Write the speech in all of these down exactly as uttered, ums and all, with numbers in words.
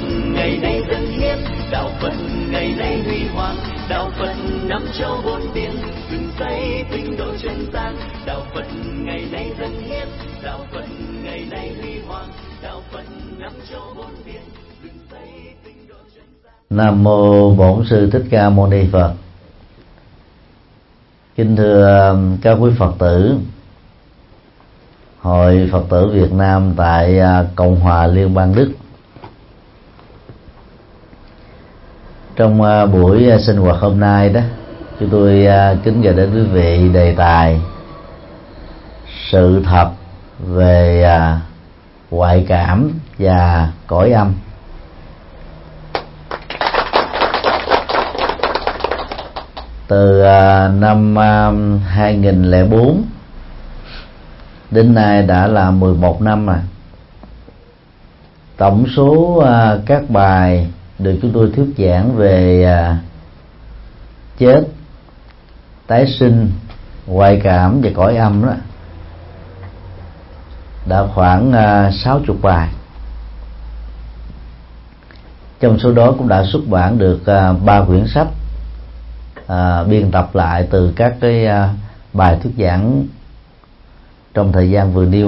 ngày nay dân hiến, đạo Phật ngày nay huy hoàng, đạo Phật năm châu bốn biển, dựng xây tinh độ chân gian. Đạo Phật ngày nay dân hiến, đạo Phật ngày nay huy hoàng, đạo Phật năm châu bốn biển, dựng xây tinh độ chân gian. Nam mô Bổn Sư Thích Ca Mâu Ni Phật. Kính thưa các quý Phật tử, Hội Phật tử Việt Nam tại Cộng hòa Liên bang Đức, trong buổi sinh hoạt hôm nay đó, chúng tôi kính gửi đến quý vị đề tài sự thật về ngoại cảm và cõi âm. Từ năm hai nghìn lẻ bốn đến nay đã là mười một năm rồi. Tổng số các bài được chúng tôi thuyết giảng về chết, tái sinh, ngoại cảm và cõi âm đó đã khoảng sáu mươi bài. Trong số đó cũng đã xuất bản được ba quyển sách à, biên tập lại từ các cái à, bài thuyết giảng trong thời gian vừa nêu,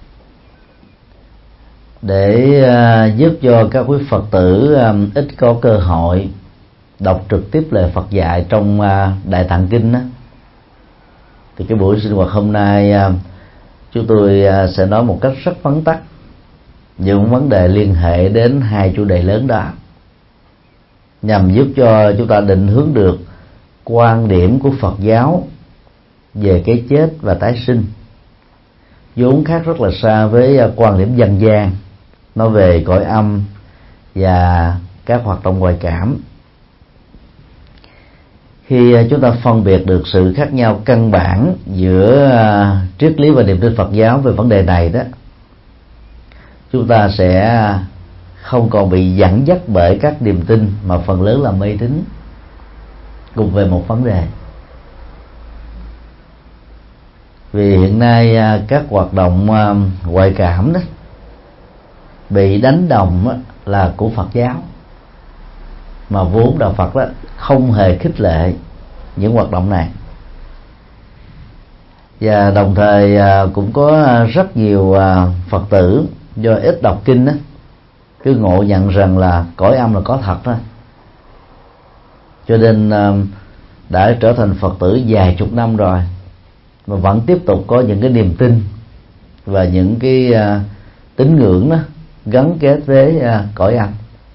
để à, giúp cho các quý Phật tử à, ít có cơ hội đọc trực tiếp lời Phật dạy trong à, Đại Tạng Kinh đó. Thì cái buổi sinh hoạt hôm nay à, chúng tôi à, sẽ nói một cách rất vắn tắt những vấn đề liên hệ đến hai chủ đề lớn đó, nhằm giúp cho chúng ta định hướng được quan điểm của Phật giáo về cái chết và tái sinh, vốn khác rất là xa với quan điểm dân gian nói về cõi âm và các hoạt động ngoại cảm. Khi chúng ta phân biệt được sự khác nhau căn bản giữa triết lý và niềm tin Phật giáo về vấn đề này đó, chúng ta sẽ không còn bị dẫn dắt bởi các niềm tin mà phần lớn là mê tín cùng về một vấn đề. Vì hiện nay các hoạt động ngoại cảm đó bị đánh đồng là của Phật giáo, mà vốn đạo Phật đó không hề khích lệ những hoạt động này. Và đồng thời cũng có rất nhiều Phật tử do ít đọc kinh đó cứ ngộ nhận rằng là cõi âm là có thật đó, cho nên đã trở thành Phật tử vài chục năm rồi mà vẫn tiếp tục có những cái niềm tin và những cái tín ngưỡng đó gắn kết với cõi âm.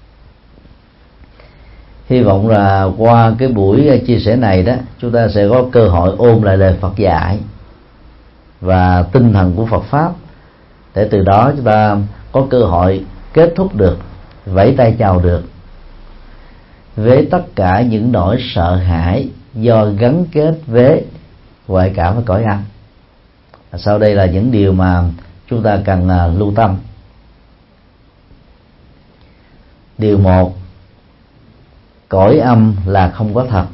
Hy vọng là qua cái buổi chia sẻ này đó, chúng ta sẽ có cơ hội ôn lại lời Phật dạy và tinh thần của Phật pháp, để từ đó chúng ta có cơ hội kết thúc được, vẫy tay chào được với tất cả những nỗi sợ hãi do gắn kết với ngoại cảm và cõi âm. Sau đây là những điều mà chúng ta cần lưu tâm. Điều một, cõi âm là không có thật.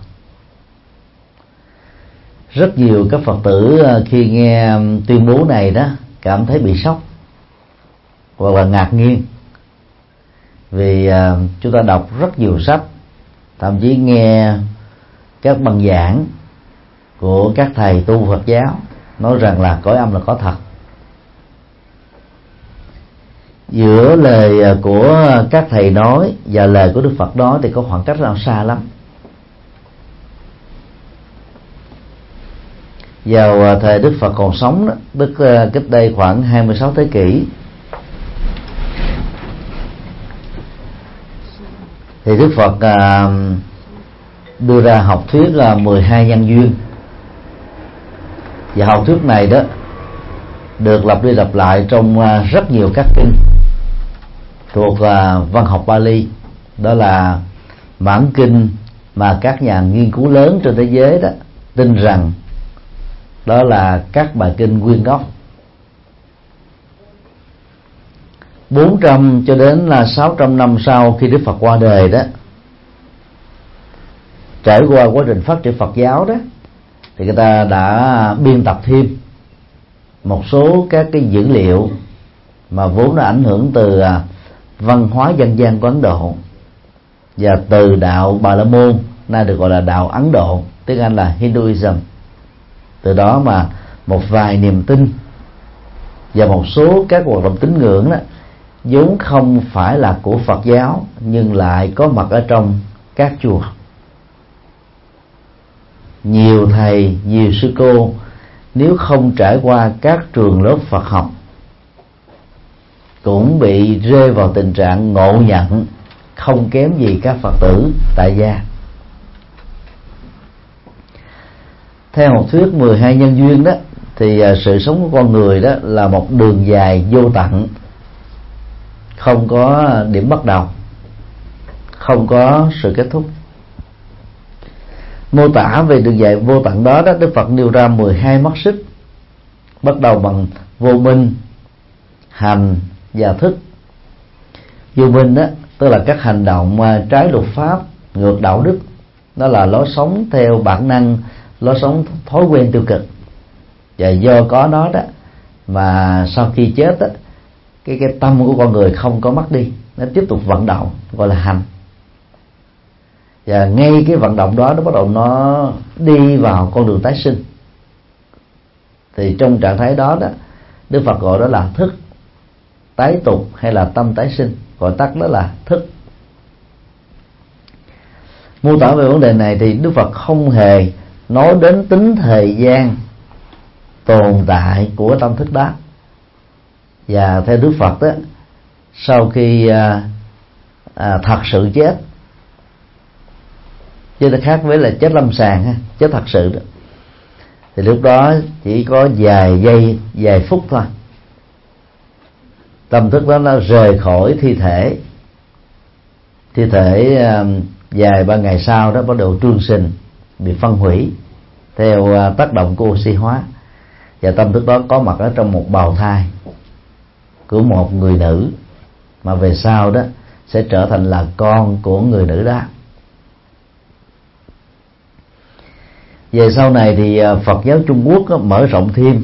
Rất nhiều các Phật tử khi nghe tuyên bố này đó cảm thấy bị sốc hoặc là ngạc nhiên, vì chúng ta đọc rất nhiều sách, thậm chí nghe các băng giảng của các thầy tu Phật giáo nói rằng là cõi âm là có thật. Giữa lời của các thầy nói và lời của Đức Phật nói thì có khoảng cách rất xa lắm. Vào thời Đức Phật còn sống đó, tức cách đây khoảng hai mươi sáu thế kỷ, thì Đức Phật đưa ra học thuyết là mười hai nhân duyên. Và học thuyết này đó được lặp đi lặp lại trong rất nhiều các kinh thuộc văn học Pali. Đó là bản kinh mà các nhà nghiên cứu lớn trên thế giới đó tin rằng đó là các bài kinh nguyên gốc. bốn trăm cho đến là sáu trăm năm sau khi Đức Phật qua đời đó, trải qua quá trình phát triển Phật giáo đó, thì người ta đã biên tập thêm một số các cái dữ liệu mà vốn đã ảnh hưởng từ văn hóa dân gian của Ấn Độ, và từ đạo Bà La Môn nay được gọi là đạo Ấn Độ, tiếng Anh là Hinduism. Từ đó mà một vài niềm tin và một số các hoạt động tín ngưỡng đó vốn không phải là của Phật giáo nhưng lại có mặt ở trong các chùa. Nhiều thầy, nhiều sư cô nếu không trải qua các trường lớp Phật học cũng bị rơi vào tình trạng ngộ nhận không kém gì các Phật tử tại gia. Theo học thuyết mười hai nhân duyên đó, thì sự sống của con người đó là một đường dài vô tận, không có điểm bắt đầu, không có sự kết thúc. Mô tả về đường dài vô tận đó, đó Đức Phật nêu ra mười hai mắt xích, bắt đầu bằng vô minh, hành và thức. Vô minh đó tức là các hành động trái luật pháp, ngược đạo đức, đó là lối sống theo bản năng, lối sống thói quen tiêu cực. Và do có nó đó mà sau khi chết đó, cái cái tâm của con người không có mất đi, nó tiếp tục vận động, gọi là hành. Và ngay cái vận động đó nó bắt đầu nó đi vào con đường tái sinh. Thì trong trạng thái đó đó, Đức Phật gọi đó là thức tái tục hay là tâm tái sinh, gọi tắt đó là thức. Mô tả về vấn đề này thì Đức Phật không hề nói đến tính thời gian tồn tại của tâm thức đó. Và theo Đức Phật đó, sau khi à, à, thật sự chết, chứ nó khác với là chết lâm sàng ha, chết thật sự đó, thì lúc đó chỉ có vài giây, vài phút thôi, tâm thức đó nó rời khỏi thi thể. Thi thể à, vài ba ngày sau đó bắt đầu trương sinh, bị phân hủy theo à, tác động của oxy hóa, và tâm thức đó có mặt ở trong một bào thai của một người nữ, mà về sau đó sẽ trở thành là con của người nữ đó. Về sau này thì Phật giáo Trung Quốc mở rộng thêm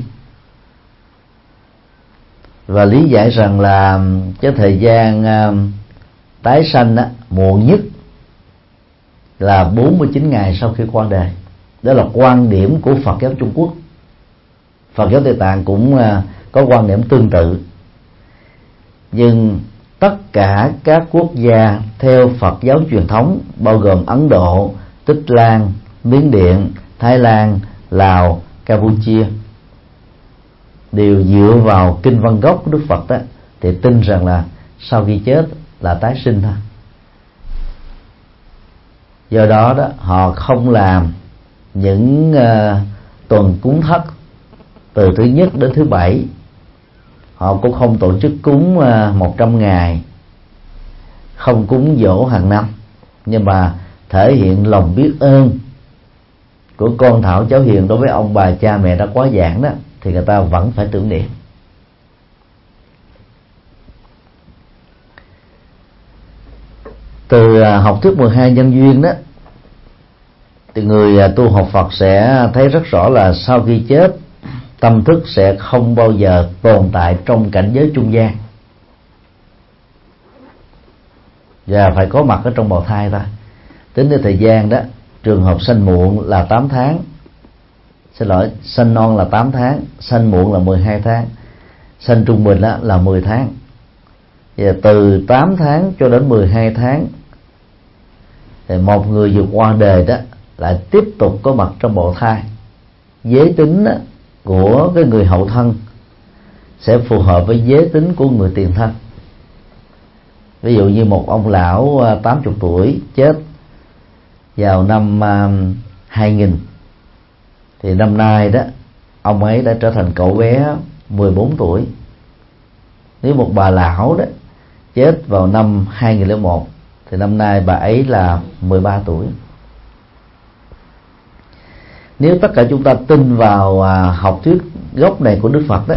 và lý giải rằng là cái thời gian tái sanh đó, muộn nhất là bốn mươi chín ngày sau khi qua đời. Đó là quan điểm của Phật giáo Trung Quốc. Phật giáo Tây Tạng cũng có quan điểm tương tự. Nhưng tất cả các quốc gia theo Phật giáo truyền thống, bao gồm Ấn Độ, Tích Lan, Miến Điện, Thái Lan, Lào, Campuchia, đều dựa vào kinh văn gốc của Đức Phật đó, thì tin rằng là sau khi chết là tái sinh thôi. Do đó đó họ không làm những uh, tuần cúng thất từ thứ nhất đến thứ bảy. Họ cũng không tổ chức cúng uh, một trăm ngày, không cúng dỗ hàng năm, nhưng mà thể hiện lòng biết ơn của con thảo cháu hiền đối với ông bà cha mẹ đã quá giảng đó, thì người ta vẫn phải tưởng niệm. Từ học thuyết mười hai nhân duyên đó, thì người tu học Phật sẽ thấy rất rõ là sau khi chết, tâm thức sẽ không bao giờ tồn tại trong cảnh giới trung gian, và phải có mặt ở trong bào thai thôi. Tính đến thời gian đó, trường hợp sanh muộn là tám tháng, xin lỗi, sanh non là tám tháng, sanh muộn là mười hai tháng, sanh trung bình đó là mười tháng. Và từ tám tháng cho đến mười hai tháng thì một người vượt qua đời đó lại tiếp tục có mặt trong bào thai. Giới tính đó, của cái người hậu thân sẽ phù hợp với giới tính của người tiền thân. Ví dụ như một ông lão tám mươi tuổi chết vào năm hai nghìn, thì năm nay đó ông ấy đã trở thành cậu bé mười bốn tuổi. Nếu một bà lão đó chết vào năm hai nghìn lẻ một thì năm nay bà ấy là mười ba tuổi. Nếu tất cả chúng ta tin vào học thuyết gốc này của Đức Phật đó,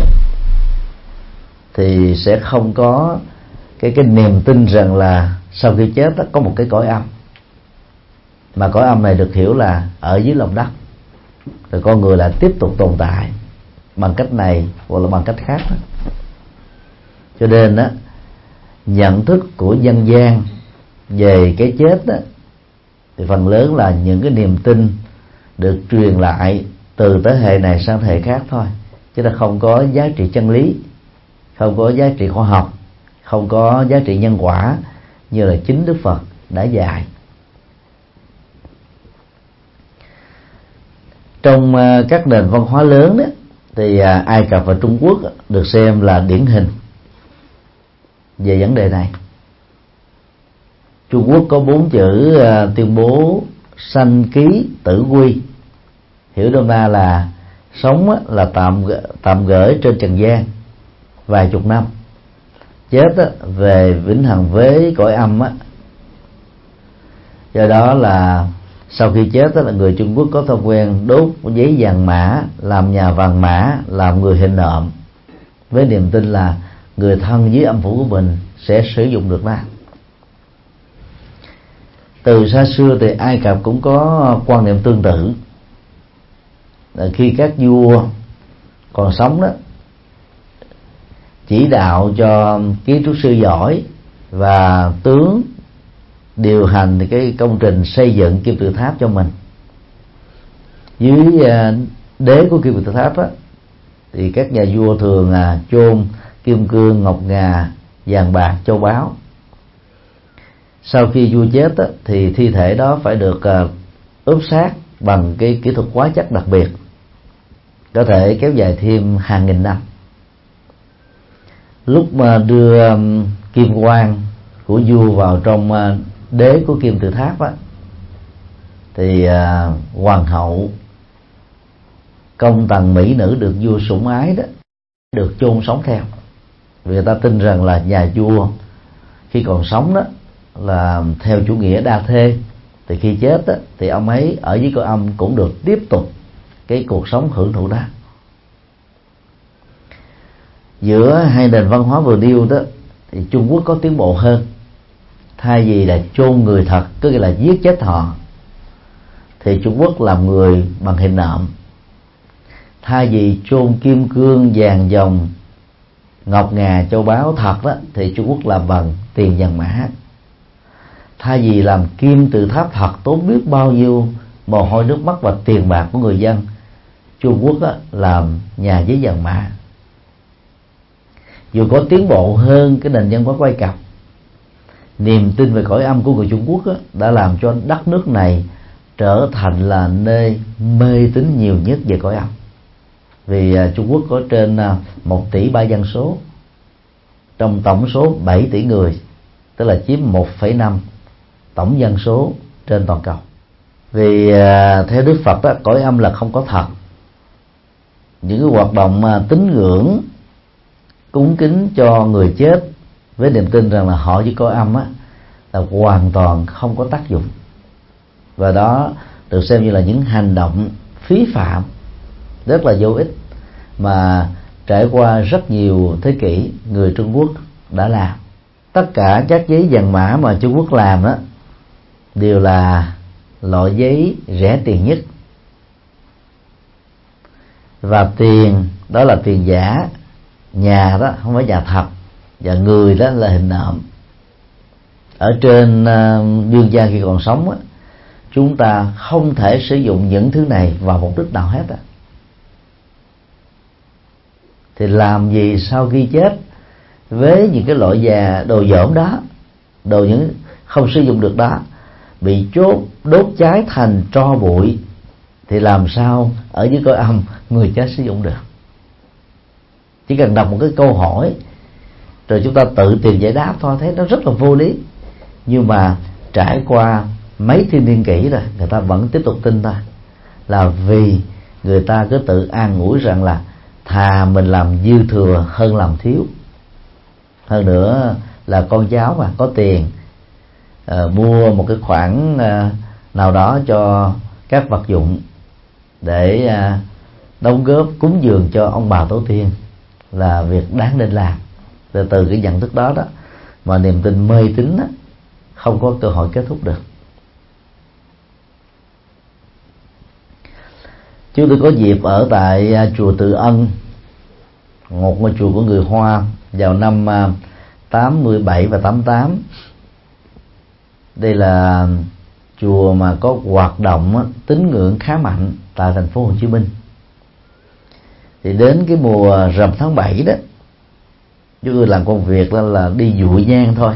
thì sẽ không có cái cái niềm tin rằng là sau khi chết đó có một cái cõi âm, mà cõi âm này được hiểu là ở dưới lòng đất, rồi con người là tiếp tục tồn tại bằng cách này hoặc là bằng cách khác đó. Cho nên đó, nhận thức của dân gian về cái chết đó, thì phần lớn là những cái niềm tin được truyền lại từ thế hệ này sang thế hệ khác thôi, chứ là không có giá trị chân lý, không có giá trị khoa học, không có giá trị nhân quả như là chính Đức Phật đã dạy. Trong các nền văn hóa lớn đó, thì Ai Cập và Trung Quốc được xem là điển hình về vấn đề này. Trung Quốc có bốn chữ uh, tuyên bố sanh ký tử quy, hiểu nôm na là sống á, là tạm tạm gửi trên trần gian vài chục năm, chết á, về vĩnh hằng với cõi âm á. Do đó là sau khi chết á, là người Trung Quốc có thói quen đốt giấy vàng mã, làm nhà vàng mã, làm người hình nộm, với niềm tin là người thân dưới âm phủ của mình sẽ sử dụng được nó. Từ xa xưa thì Ai Cập cũng có quan niệm tương tự. Khi các vua còn sống đó, chỉ đạo cho kiến trúc sư giỏi và tướng điều hành cái công trình xây dựng kim tự tháp cho mình. Dưới đế của kim tự tháp đó, thì các nhà vua thường à, chôn kim cương, ngọc ngà, vàng bạc, châu báu. Sau khi vua chết á, thì thi thể đó phải được uh, ướp xác bằng cái kỹ thuật hóa chất đặc biệt, có thể kéo dài thêm hàng nghìn năm. Lúc mà đưa um, kim quan của vua vào trong uh, đế của kim tự tháp á, thì uh, hoàng hậu, công tần mỹ nữ được vua sủng ái đó được chôn sống theo. Vì người ta tin rằng là nhà vua khi còn sống đó là theo chủ nghĩa đa thê, thì khi chết đó, thì ông ấy ở dưới cõi âm cũng được tiếp tục cái cuộc sống hưởng thụ đó. Giữa hai nền văn hóa vừa nêu đó thì Trung Quốc có tiến bộ hơn. Thay vì là chôn người thật, có nghĩa là giết chết họ, thì Trung Quốc làm người bằng hình nộm. Thay vì chôn kim cương, vàng dòng, ngọc ngà, châu báu thật đó, thì Trung Quốc làm bằng tiền vàng mã. Thay vì làm kim tự tháp thật tốn biết bao nhiêu mồ hôi nước mắt và tiền bạc của người dân, Trung Quốc á, làm nhà giấy vàng mã. Dù có tiến bộ hơn cái nền văn hóa của Ai Cập, niềm tin về cõi âm của người Trung Quốc á, đã làm cho đất nước này trở thành là nơi mê tín nhiều nhất về cõi âm. Vì uh, Trung Quốc có trên uh, một tỷ ba dân số trong tổng số bảy tỷ người, tức là chiếm một phẩy năm tổng dân số trên toàn cầu. Vì uh, theo Đức Phật đó, cõi âm là không có thật. Những cái hoạt động uh, tín ngưỡng, cúng kính cho người chết với niềm tin rằng là họ với cõi âm á, là hoàn toàn không có tác dụng, và đó được xem như là những hành động phí phạm rất là vô ích mà trải qua rất nhiều thế kỷ người Trung Quốc đã làm. Tất cả các giấy vàng mã mà Trung Quốc làm đó đều là loại giấy rẻ tiền nhất, và tiền đó là tiền giả, nhà đó không phải nhà thật, và người đó là hình nộm. Ở trên uh, dương gian khi còn sống á, chúng ta không thể sử dụng những thứ này vào mục đích nào hết á. Thì làm gì sau khi chết với những cái loại già đồ dởm đó, đồ những không sử dụng được đó, bị chốt đốt cháy thành tro bụi, thì làm sao ở dưới cõi âm người chết sử dụng được? Chỉ cần đọc một cái câu hỏi rồi chúng ta tự tìm giải đáp thôi, thấy nó rất là vô lý, nhưng mà trải qua mấy thiên niên kỷ rồi người ta vẫn tiếp tục tin ta, là vì người ta cứ tự an ủi rằng là thà mình làm dư thừa hơn làm thiếu. Hơn nữa là con cháu mà có tiền uh, mua một cái khoản uh, nào đó cho các vật dụng để uh, đóng góp cúng dường cho ông bà tổ tiên là việc đáng nên làm. Từ từ cái nhận thức đó đó mà niềm tin mê tín đó, không có cơ hội kết thúc được. Chúng tôi có dịp ở tại chùa Từ Ân, một ngôi chùa của người Hoa, vào năm tám mươi bảy và tám mươi tám. Đây là chùa mà có hoạt động tín ngưỡng khá mạnh tại thành phố Hồ Chí Minh. Thì đến cái mùa rằm tháng bảy đó, chúng tôi làm công việc đó là đi dụi nhang thôi.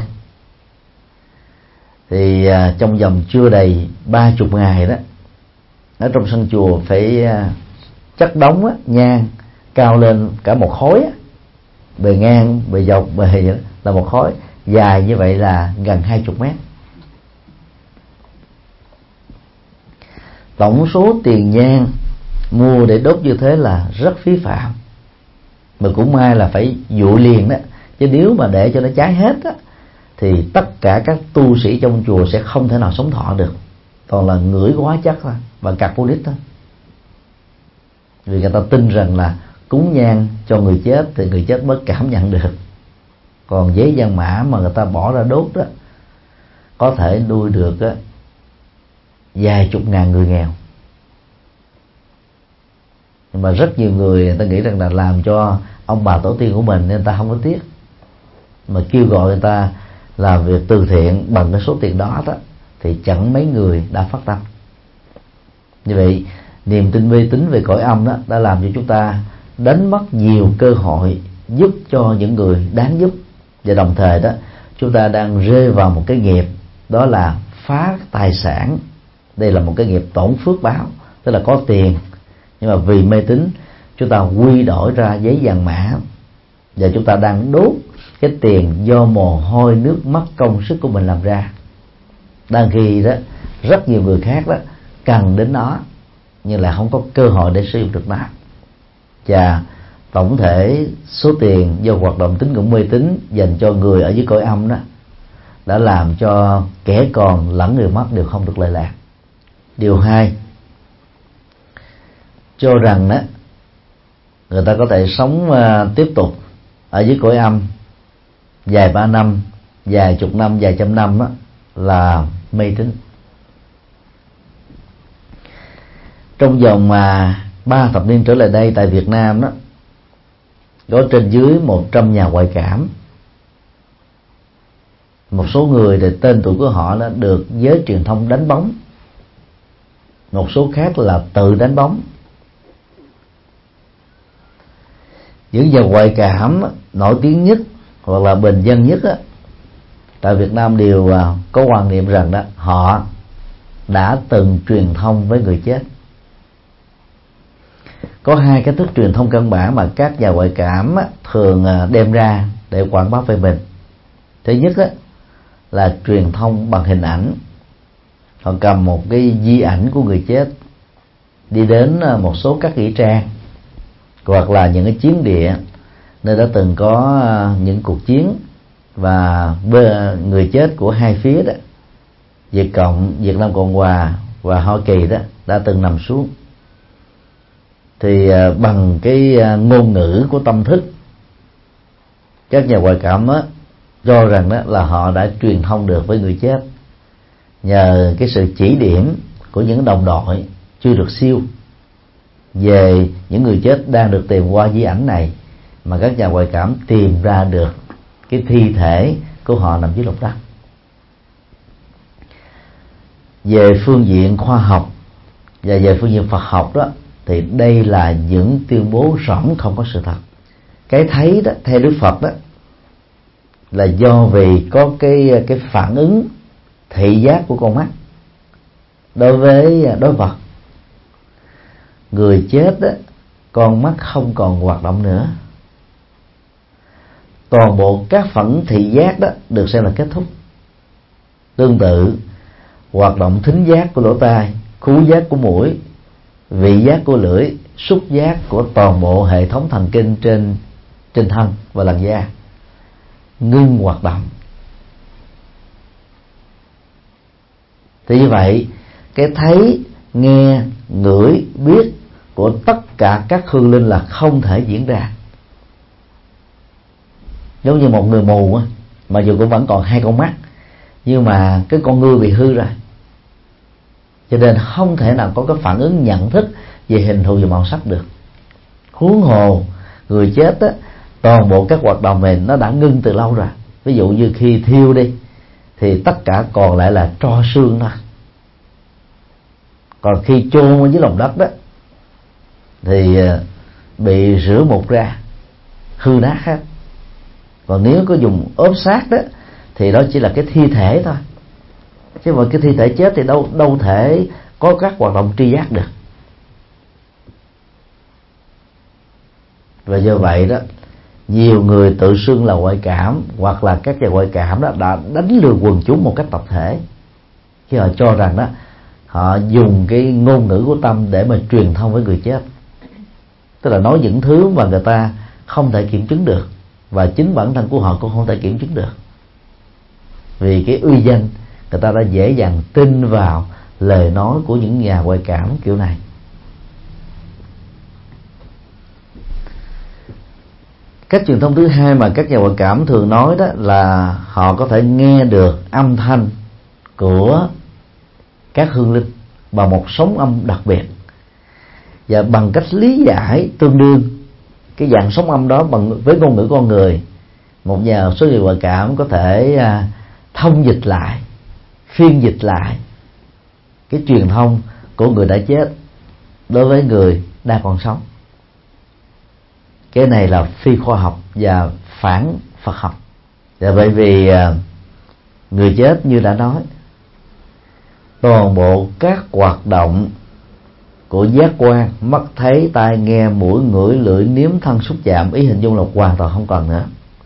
Thì à, trong vòng chưa đầy ba chục ngày đó, ở trong sân chùa phải à, chất đống á, nhang cao lên cả một khối á, bề ngang, bề dọc, bề là một khối, dài như vậy là gần hai chục mét. Tổng số tiền nhang mua để đốt như thế là rất phí phạm, mà cũng may là phải dụi liền đó, chứ nếu mà để cho nó cháy hết á, thì tất cả các tu sĩ trong chùa sẽ không thể nào sống thọ được, toàn là ngửi hóa chất thôi và carbonic thôi. Vì người ta tin rằng là cúng nhang cho người chết thì người chết mới cảm nhận được, còn giấy vàng mã mà người ta bỏ ra đốt đó có thể nuôi được á, vài chục ngàn người nghèo. Nhưng mà rất nhiều người, người ta nghĩ rằng là làm cho ông bà tổ tiên của mình nên người ta không có tiếc, mà kêu gọi người ta làm việc từ thiện bằng cái số tiền đó đó, thì chẳng mấy người đã phát tâm. Như vậy niềm tin mê tín về cõi âm đó đã làm cho chúng ta đánh mất nhiều cơ hội giúp cho những người đáng giúp, và đồng thời đó chúng ta đang rơi vào một cái nghiệp, đó là phá tài sản. Đây là một cái nghiệp tổn phước báo, tức là có tiền nhưng mà vì mê tín chúng ta quy đổi ra giấy vàng mã, và chúng ta đang đốt cái tiền do mồ hôi nước mắt công sức của mình làm ra, đang khi đó rất nhiều người khác đó cần đến nó nhưng là không có cơ hội để sử dụng được nó. Và tổng thể số tiền do hoạt động tín ngưỡng mê tín dành cho người ở dưới cõi âm đó đã làm cho kẻ còn lẫn người mất đều không được lợi lạc. Điều hai, cho rằng đó người ta có thể sống uh, tiếp tục ở dưới cõi âm vài ba năm, vài chục năm, vài trăm năm đó là mê tín. Trong vòng mà ba thập niên trở lại đây tại Việt Nam đó có trên dưới một trăm nhà ngoại cảm. Một số người thì tên tuổi của họ đã được giới truyền thông đánh bóng, một số khác là tự đánh bóng. Những nhà ngoại cảm nổi tiếng nhất hoặc là bình dân nhất á, tại Việt Nam đều có quan niệm rằng đó họ đã từng truyền thông với người chết. Có hai cái thức truyền thông căn bản mà các nhà ngoại cảm á, thường đem ra để quảng bá về mình. Thứ nhất á, là truyền thông bằng hình ảnh. Họ cầm một cái di ảnh của người chết đi đến một số các nghĩa trang hoặc là những cái chiến địa nơi đã từng có những cuộc chiến, và người chết của hai phía đó, Việt Cộng, Việt Nam Cộng Hòa và Hoa Kỳ đó đã từng nằm xuống. Thì bằng cái ngôn ngữ của tâm thức, các nhà ngoại cảm đó cho rằng đó là họ đã truyền thông được với người chết nhờ cái sự chỉ điểm của những đồng đội chưa được siêu về những người chết đang được tìm qua di ảnh này, mà các nhà ngoại cảm tìm ra được cái thi thể của họ nằm dưới lòng đất. Về phương diện khoa học và về phương diện Phật học đó, thì đây là những tuyên bố rỗng không có sự thật. Cái thấy đó theo Đức Phật đó là do vì có cái cái phản ứng thị giác của con mắt đối với đối vật. Người chết đó, con mắt không còn hoạt động nữa, toàn bộ các phản ứng thị giác đó được xem là kết thúc. Tương tự, hoạt động thính giác của lỗ tai, khứu giác của mũi, vị giác của lưỡi, xúc giác của toàn bộ hệ thống thần kinh trên trên thân và làn da ngưng hoạt động. Thì như vậy, cái thấy, nghe, ngửi, biết của tất cả các hương linh là không thể diễn ra. Giống như một người mù á, mà dù cũng vẫn còn hai con mắt, nhưng mà cái con ngươi bị hư rồi, cho nên không thể nào có cái phản ứng nhận thức về hình thù và màu sắc được. Huống hồ người chết á, toàn bộ các hoạt động này nó đã ngưng từ lâu rồi, ví dụ như khi thiêu đi thì tất cả còn lại là tro xương thôi, còn khi chôn ở dưới lòng đất đó thì bị rửa mục ra, hư nát hết. Còn nếu có dùng ốp xác đó thì đó chỉ là cái thi thể thôi, chứ mà cái thi thể chết thì đâu đâu thể có các hoạt động tri giác được. Và do vậy đó, nhiều người tự xưng là ngoại cảm, hoặc là các nhà ngoại cảm đó đã đánh lừa quần chúng một cách tập thể, khi họ cho rằng đó họ dùng cái ngôn ngữ của tâm để mà truyền thông với người chết, tức là nói những thứ mà người ta không thể kiểm chứng được, và chính bản thân của họ cũng không thể kiểm chứng được. Vì cái uy danh, người ta đã dễ dàng tin vào lời nói của những nhà ngoại cảm kiểu này. Cách truyền thông thứ hai mà các nhà ngoại cảm thường nói đó là họ có thể nghe được âm thanh của các hương linh bằng một sóng âm đặc biệt, và bằng cách lý giải tương đương cái dạng sóng âm đó bằng với ngôn ngữ con người, một nhà số người ngoại cảm có thể à, thông dịch lại, phiên dịch lại cái truyền thông của người đã chết đối với người đang còn sống. Cái này là phi khoa học và phản Phật học. Và bởi vì à, người chết như đã nói, toàn bộ các hoạt động của giác quan, mắt thấy, tai nghe, mũi ngửi, lưỡi nếm, thân xúc chạm, ý hình dung là hoàn toàn không còn nữa.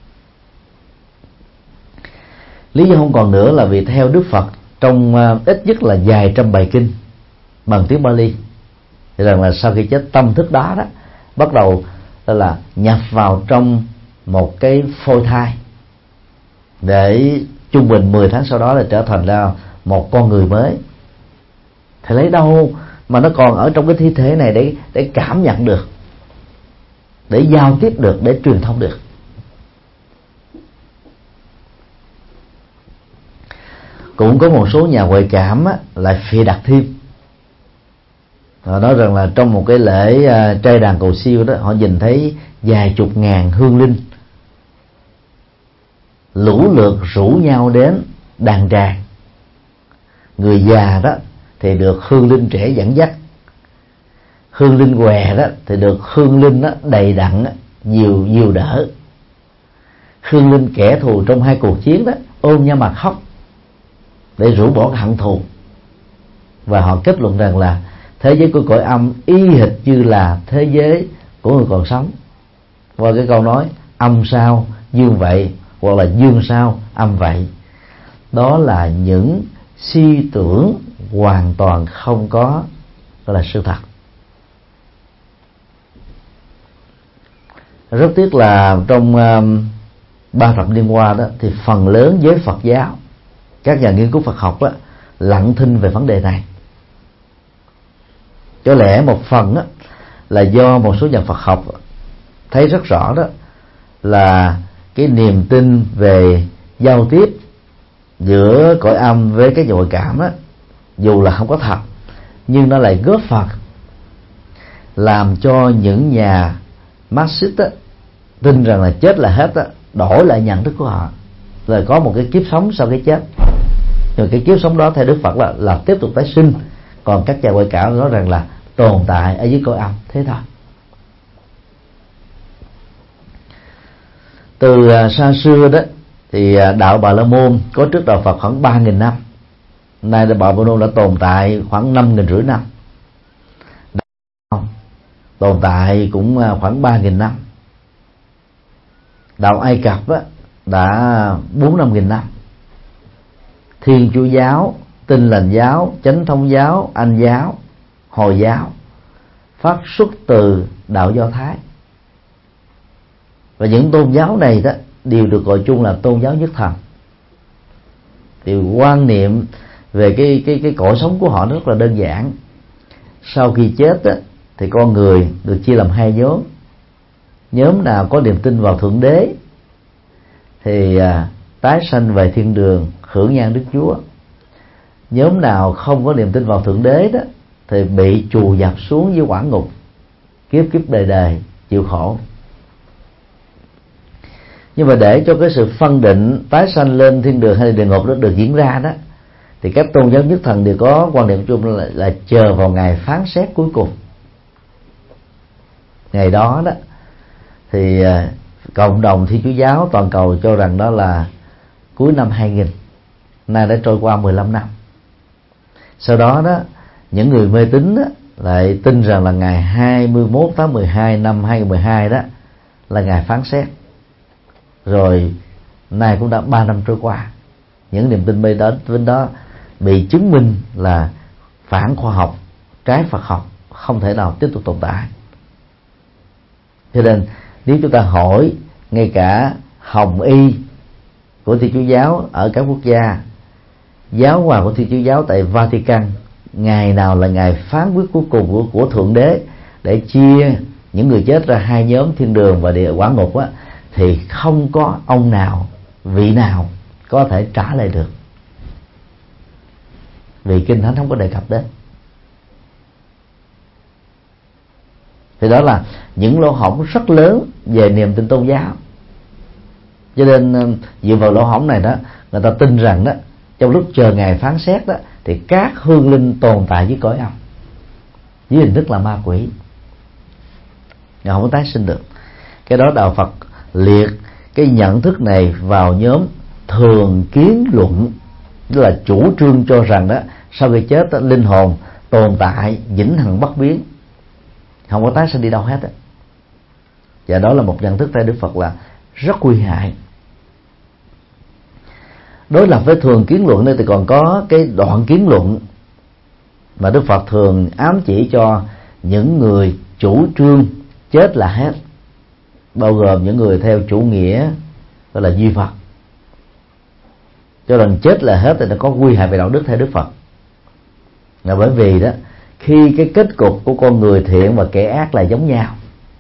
Lý do không còn nữa là vì theo Đức Phật, trong uh, ít nhất là vài trăm bài kinh bằng tiếng Bali, thì rằng là sau khi chết, tâm thức đó đó bắt đầu là nhập vào trong một cái phôi thai, để trung bình mười tháng sau đó là trở thành ra một con người mới. Thì lấy đâu mà nó còn ở trong cái thi thể này để để cảm nhận được, để giao tiếp được, để truyền thông được. Cũng có một số nhà ngoại cảm á, lại phì đặt thêm, họ nói rằng là trong một cái lễ uh, trai đàn cầu siêu đó, họ nhìn thấy vài chục ngàn hương linh lũ lượt rủ nhau đến đàn tràng. Người già đó thì được hương linh trẻ dẫn dắt, hương linh què đó thì được hương linh đó đầy đặn nhiều nhiều đỡ, hương linh kẻ thù trong hai cuộc chiến đó ôm nhau mà khóc để rũ bỏ hận thù. Và họ kết luận rằng là thế giới của cõi âm y hệt như là thế giới của người còn sống, qua cái câu nói âm sao dương vậy, hoặc là dương sao âm vậy. Đó là những suy tưởng hoàn toàn không có gọi là sự thật. Rất tiếc là trong uh, ba thập niên qua đó, thì phần lớn giới Phật giáo, các nhà nghiên cứu Phật học á, lặng thinh về vấn đề này. Có lẽ một phần á, là do một số nhà Phật học thấy rất rõ đó là cái niềm tin về giao tiếp giữa cõi âm với cái ngoại cảm á, dù là không có thật, nhưng nó lại góp phần làm cho những nhà Marxist á, tin rằng là chết là hết á, đổi lại nhận thức của họ là có một cái kiếp sống sau cái chết. Rồi cái kiếp sống đó theo Đức Phật là, là tiếp tục tái sinh. Còn các nhà ngoại cảm nói rằng là tồn tại ở dưới cõi âm, thế thôi. Từ uh, xa xưa đó thì uh, đạo Bà La Môn có trước đạo Phật khoảng ba nghìn năm. Nay đạo Bà La Môn đã tồn tại khoảng năm nghìn rưỡi năm. Đạo tồn tại cũng uh, khoảng ba nghìn năm. Đạo Ai Cập á, đã bốn năm nghìn năm. Thiên Chúa giáo, Tin Lành giáo, Chánh Thống giáo, Anh giáo, Hồi giáo phát xuất từ đạo Do Thái. Và những tôn giáo này đó đều được gọi chung là tôn giáo nhất thần. Thì quan niệm về cái cái cái cõi sống của họ rất là đơn giản. Sau khi chết đó, thì con người được chia làm hai nhóm. Nhóm nào có niềm tin vào Thượng Đế thì à, tái sanh về thiên đường hưởng nhan Đức Chúa. Nhóm nào không có niềm tin vào Thượng Đế đó thì bị trù dập xuống dưới quả ngục, kiếp kiếp đời đời chịu khổ. Nhưng mà để cho cái sự phân định tái sanh lên thiên đường hay địa ngục đó được diễn ra đó, thì các tôn giáo nhất thần đều có quan điểm chung là, là chờ vào ngày phán xét cuối cùng. Ngày đó đó thì cộng đồng Thiên Chúa giáo toàn cầu cho rằng đó là cuối năm hai nghìn, nay đã trôi qua mười lăm năm. Sau đó đó những người mê tín đó lại tin rằng là ngày hai mươi mốt tháng mười hai năm hai nghìn không trăm mười hai đó là ngày phán xét. Rồi nay cũng đã ba năm trôi qua, những niềm tin mê tín đó bị chứng minh là phản khoa học, trái Phật học, không thể nào tiếp tục tồn tại. Cho nên nếu chúng ta hỏi ngay cả Hồng Y của Thiên Chúa giáo ở các quốc gia, giáo hoàng của Thiên Chúa giáo tại Vatican, ngày nào là ngày phán quyết cuối cùng của, của Thượng Đế để chia những người chết ra hai nhóm thiên đường và địa quả ngục á, thì không có ông nào, vị nào có thể trả lời được, vì Kinh Thánh không có đề cập đến. Thì đó là những lỗ hổng rất lớn về niềm tin tôn giáo. Cho nên dựa vào lỗ hổng này đó, người ta tin rằng đó trong lúc chờ ngày phán xét đó thì các hương linh tồn tại với cõi âm với hình thức là ma quỷ, họ không có tái sinh được. Cái đó đạo Phật liệt cái nhận thức này vào nhóm thường kiến luận, tức là chủ trương cho rằng đó sau khi chết đó, linh hồn tồn tại vĩnh hằng bất biến, không có tái sinh đi đâu hết đó. Và đó là một nhận thức theo Đức Phật là rất nguy hại. Đối lập với thường kiến luận này thì còn có cái đoạn kiến luận mà Đức Phật thường ám chỉ cho những người chủ trương chết là hết, bao gồm những người theo chủ nghĩa gọi là duy Phật, cho rằng chết là hết thì nó có nguy hại về đạo đức theo Đức Phật. Là bởi vì đó khi cái kết cục của con người thiện và kẻ ác là giống nhau,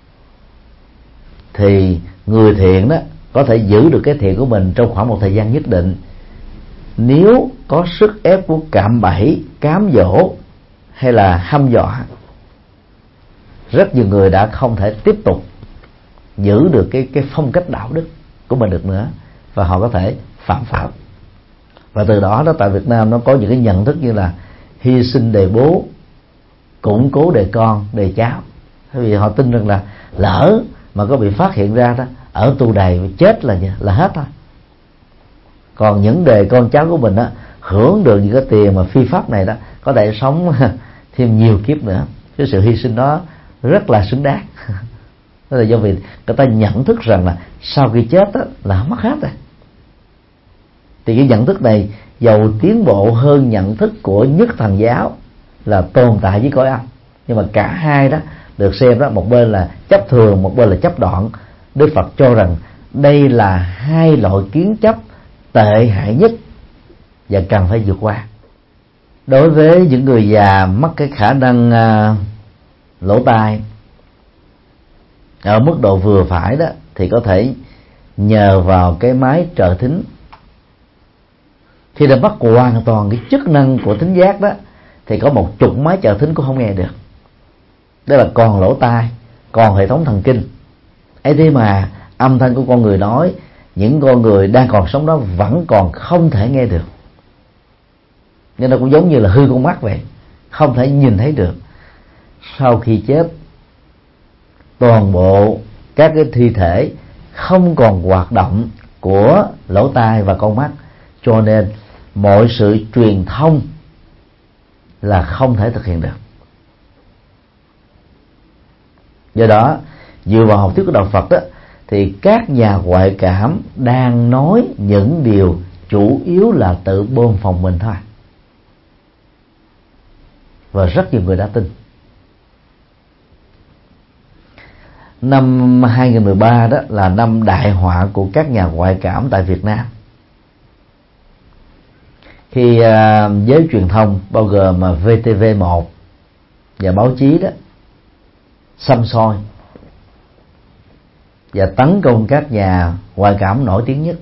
thì người thiện đó có thể giữ được cái thiện của mình trong khoảng một thời gian nhất định, nếu có sức ép của cạm bẫy, cám dỗ hay là hăm dọa. Rất nhiều người đã không thể tiếp tục giữ được cái cái phong cách đạo đức của mình được nữa, và họ có thể phạm pháp. Và từ đó đó tại Việt Nam nó có những cái nhận thức như là hy sinh đề bố, củng cố đề con, đề cháu. Bởi vì họ tin rằng là lỡ mà có bị phát hiện ra đó, ở tù đầy chết là là hết thôi. Còn những đề con cháu của mình đó hưởng được những cái tiền mà phi pháp này đó, có thể sống thêm nhiều kiếp nữa. Cái sự hy sinh đó rất là xứng đáng. Đó là do vì người ta nhận thức rằng là sau khi chết đó, là mất hết rồi. Thì cái nhận thức này giàu tiến bộ hơn nhận thức của nhất thần giáo là tồn tại với cõi âm, nhưng mà cả hai đó được xem đó, một bên là chấp thường, một bên là chấp đoạn. Đức Phật cho rằng đây là hai loại kiến chấp tệ hại nhất và cần phải vượt qua. Đối với những người già mất cái khả năng uh, lỗ tai ở mức độ vừa phải đó, thì có thể nhờ vào cái máy trợ thính. Khi đã mất hoàn toàn cái chức năng của thính giác đó, thì có một chục máy trợ thính cũng không nghe được. Đó là còn lỗ tai, còn hệ thống thần kinh. ấy thế mà âm thanh của con người nói, những con người đang còn sống đó vẫn còn không thể nghe được. Nên nó cũng giống như là hư con mắt vậy, không thể nhìn thấy được. Sau khi chết, toàn bộ các cái thi thể không còn hoạt động của lỗ tai và con mắt, cho nên mọi sự truyền thông là không thể thực hiện được. Do đó, dựa vào học thuyết của đạo Phật đó, thì các nhà ngoại cảm đang nói những điều chủ yếu là tự bơm phòng mình thôi, và rất nhiều người đã tin. Năm hai nghìn không trăm mười ba đó là năm đại họa của các nhà ngoại cảm tại Việt Nam. Khi uh, giới truyền thông bao gồm vê tê vê một và báo chí đó xăm soi và tấn công các nhà ngoại cảm nổi tiếng nhất,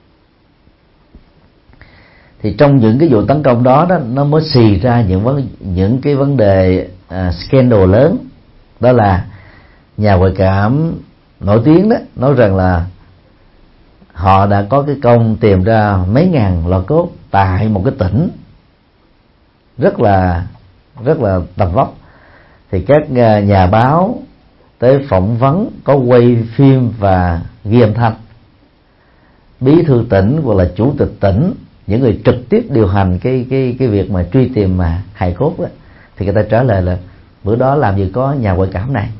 thì trong những cái vụ tấn công đó, đó nó mới xì ra những vấn những cái vấn đề uh, scandal lớn. Đó là nhà ngoại cảm nổi tiếng đó nói rằng là họ đã có cái công tìm ra mấy ngàn lò cốt tại một cái tỉnh rất là rất là tầm vóc, thì các nhà báo tới phỏng vấn, có quay phim và ghi âm thanh. Bí thư tỉnh hoặc là chủ tịch tỉnh, những người trực tiếp điều hành cái cái cái việc mà truy tìm mà hài cốt đó, thì người ta trả lời là bữa đó làm gì có nhà ngoại cảm này.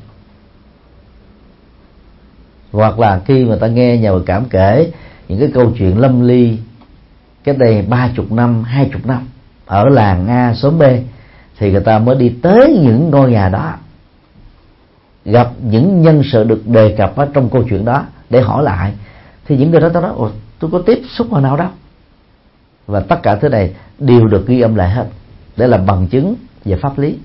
Hoặc là khi mà ta nghe nhà ngoại cảm kể những cái câu chuyện lâm ly cách đây ba chục năm, hai chục năm ở làng A xóm B, thì người ta mới đi tới những ngôi nhà đó, gặp những nhân sự được đề cập ở trong câu chuyện đó để hỏi lại, thì những người đó ta nói ồ, tôi có tiếp xúc hồi nào đâu. Và tất cả thứ này đều được ghi âm lại hết để làm bằng chứng về pháp lý.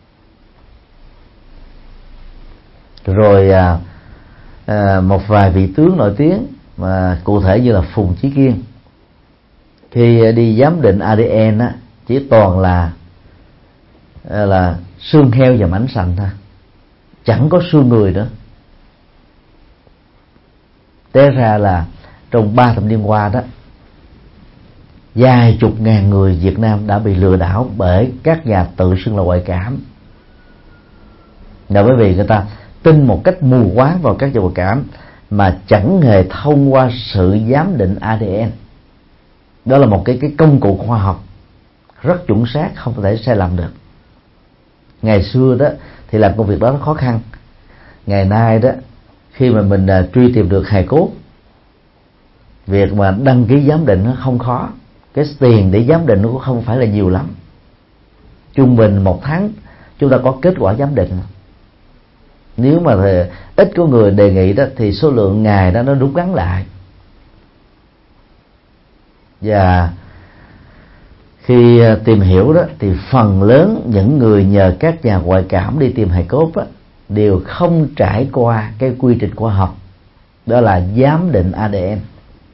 Rồi à, à, một vài vị tướng nổi tiếng mà cụ thể như là Phùng Chí Kiên, khi đi giám định a đê en á, chỉ toàn là là xương heo và mảnh sành thôi, chẳng có xương người nữa. Té ra là trong ba thập niên qua đó, vài chục ngàn người Việt Nam đã bị lừa đảo bởi các nhà tự xưng là ngoại cảm, là bởi vì người ta tin một cách mù quáng vào các nhà ngoại cảm mà chẳng hề thông qua sự giám định a đê en. Đó là một cái cái công cụ khoa học rất chuẩn xác, không thể sai lầm được. Ngày xưa đó thì làm công việc đó rất khó khăn. Ngày nay đó, khi mà mình uh, truy tìm được hài cốt, việc mà đăng ký giám định nó không khó. Cái tiền để giám định nó cũng không phải là nhiều lắm. Trung bình một tháng chúng ta có kết quả giám định. Nếu mà thì ít có người đề nghị đó, thì số lượng ngày đó nó rút ngắn lại. Và khi tìm hiểu đó, thì phần lớn những người nhờ các nhà ngoại cảm đi tìm hài cốt đó, đều không trải qua cái quy trình khoa học, đó là giám định a đê en.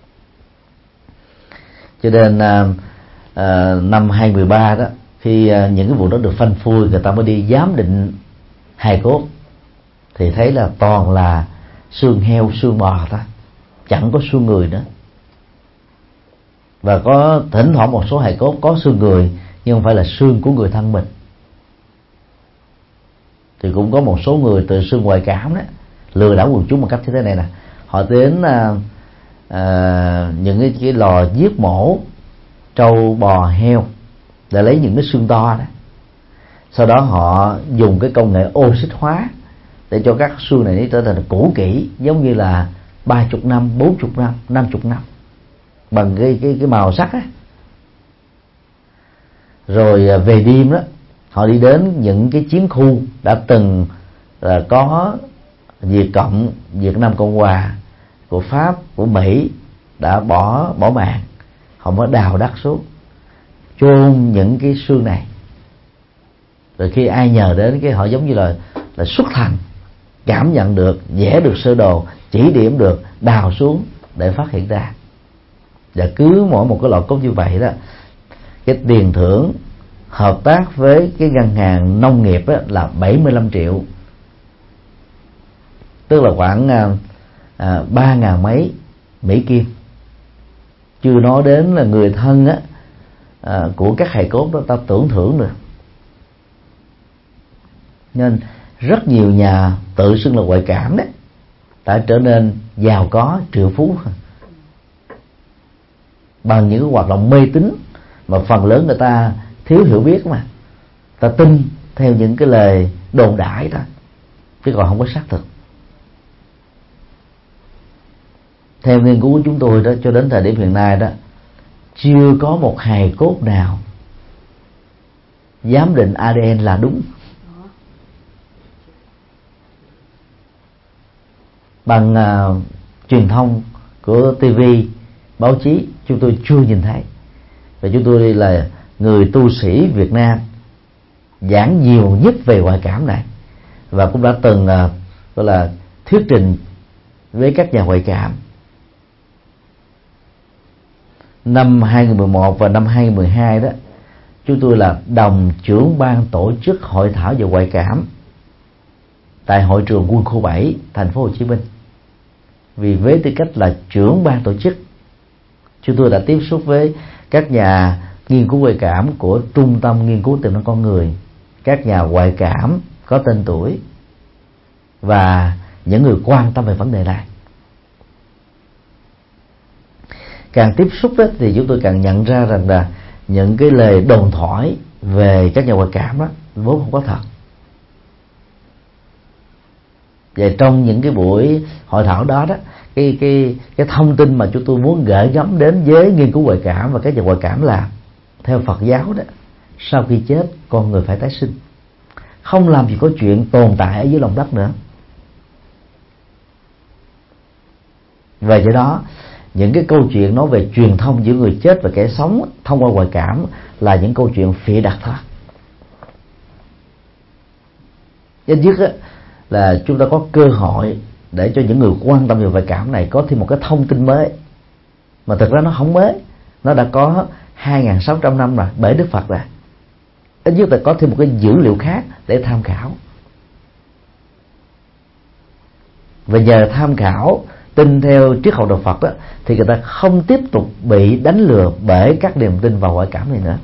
Cho nên à, à, năm hai không một ba đó, khi à, những cái vụ đó được phanh phui, người ta mới đi giám định hài cốt, thì thấy là toàn là xương heo, xương bò thôi, chẳng có xương người nữa. Và có thỉnh thoảng một số hài cốt có xương người, nhưng không phải là xương của người thân mình. Thì cũng có một số người tự xưng ngoại cảm đó, lừa đảo quần chúng một cách như thế này nè. Họ đến à, à, những cái, cái lò giết mổ trâu bò heo để lấy những cái xương to đó. Sau đó họ dùng cái công nghệ oxy hóa để cho các xương này trở thành cũ kỹ, giống như là ba chục năm, bốn chục năm, năm chục năm, bằng cái cái cái màu sắc á. Rồi về đêm đó, họ đi đến những cái chiến khu đã từng là có Việt Cộng, Việt Nam Cộng Hòa, của Pháp, của Mỹ đã bỏ bỏ mạng. Họ mới đào đất xuống, chôn những cái xương này. Rồi khi ai nhờ đến, cái họ giống như là là xuất thành, cảm nhận được, vẽ được sơ đồ, chỉ điểm được, đào xuống để phát hiện ra. Và cứ mỗi một cái lò cốt như vậy đó, cái tiền thưởng hợp tác với cái ngân hàng nông nghiệp đó là bảy mươi lăm triệu, tức là khoảng à, ba ngàn mấy Mỹ Kim. Chưa nói đến là người thân á, à, của các hài cốt đó ta tưởng thưởng được. Nên rất nhiều nhà tự xưng là ngoại cảm đấy đã trở nên giàu có, triệu phú bằng những hoạt động mê tín mà phần lớn người ta thiếu hiểu biết, mà ta tin theo những cái lời đồn đại đó, chứ còn không có xác thực. Theo nghiên cứu của chúng tôi đó, cho đến thời điểm hiện nay đó, chưa có một hài cốt nào giám định a đê en là đúng. Bằng uh, truyền thông của ti vi, báo chí, chúng tôi chưa nhìn thấy. Và chúng tôi là người tu sĩ Việt Nam giảng nhiều nhất về ngoại cảm này, và cũng đã từng uh, gọi là thuyết trình với các nhà ngoại cảm. Năm hai không một một và năm hai không một hai đó, chúng tôi là đồng trưởng ban tổ chức hội thảo về ngoại cảm tại hội trường Quân khu bảy, thành phố Hồ Chí Minh. vì với tư cách là trưởng ban tổ chức, chúng tôi đã tiếp xúc với các nhà nghiên cứu ngoại cảm của Trung tâm Nghiên cứu Tiềm năng Con Người, các nhà ngoại cảm có tên tuổi và những người quan tâm về vấn đề này. Càng tiếp xúc đó, thì chúng tôi càng nhận ra rằng là những cái lời đồn thoại về các nhà ngoại cảm đó vốn không có thật. Và trong những cái buổi hội thảo đó đó, cái cái cái thông tin mà chúng tôi muốn gửi gắm đến với nghiên cứu ngoại cảm và các nhà ngoại cảm là theo Phật giáo đó, sau khi chết con người phải tái sinh, không làm gì có chuyện tồn tại ở dưới lòng đất nữa. Và do đó những cái câu chuyện nói về truyền thông giữa người chết và kẻ sống thông qua ngoại cảm là những câu chuyện phỉ đặt thôi. Ít nhất á, là chúng ta có cơ hội để cho những người quan tâm về ngoại cảm này có thêm một cái thông tin mới, mà thực ra nó không mới, nó đã có hai nghìn sáu trăm năm rồi, bởi Đức Phật rồi. Ít nhất là có thêm một cái dữ liệu khác để tham khảo. Và nhờ tham khảo tin theo triết học đạo Phật đó, thì người ta không tiếp tục bị đánh lừa bởi các niềm tin vào ngoại cảm này nữa.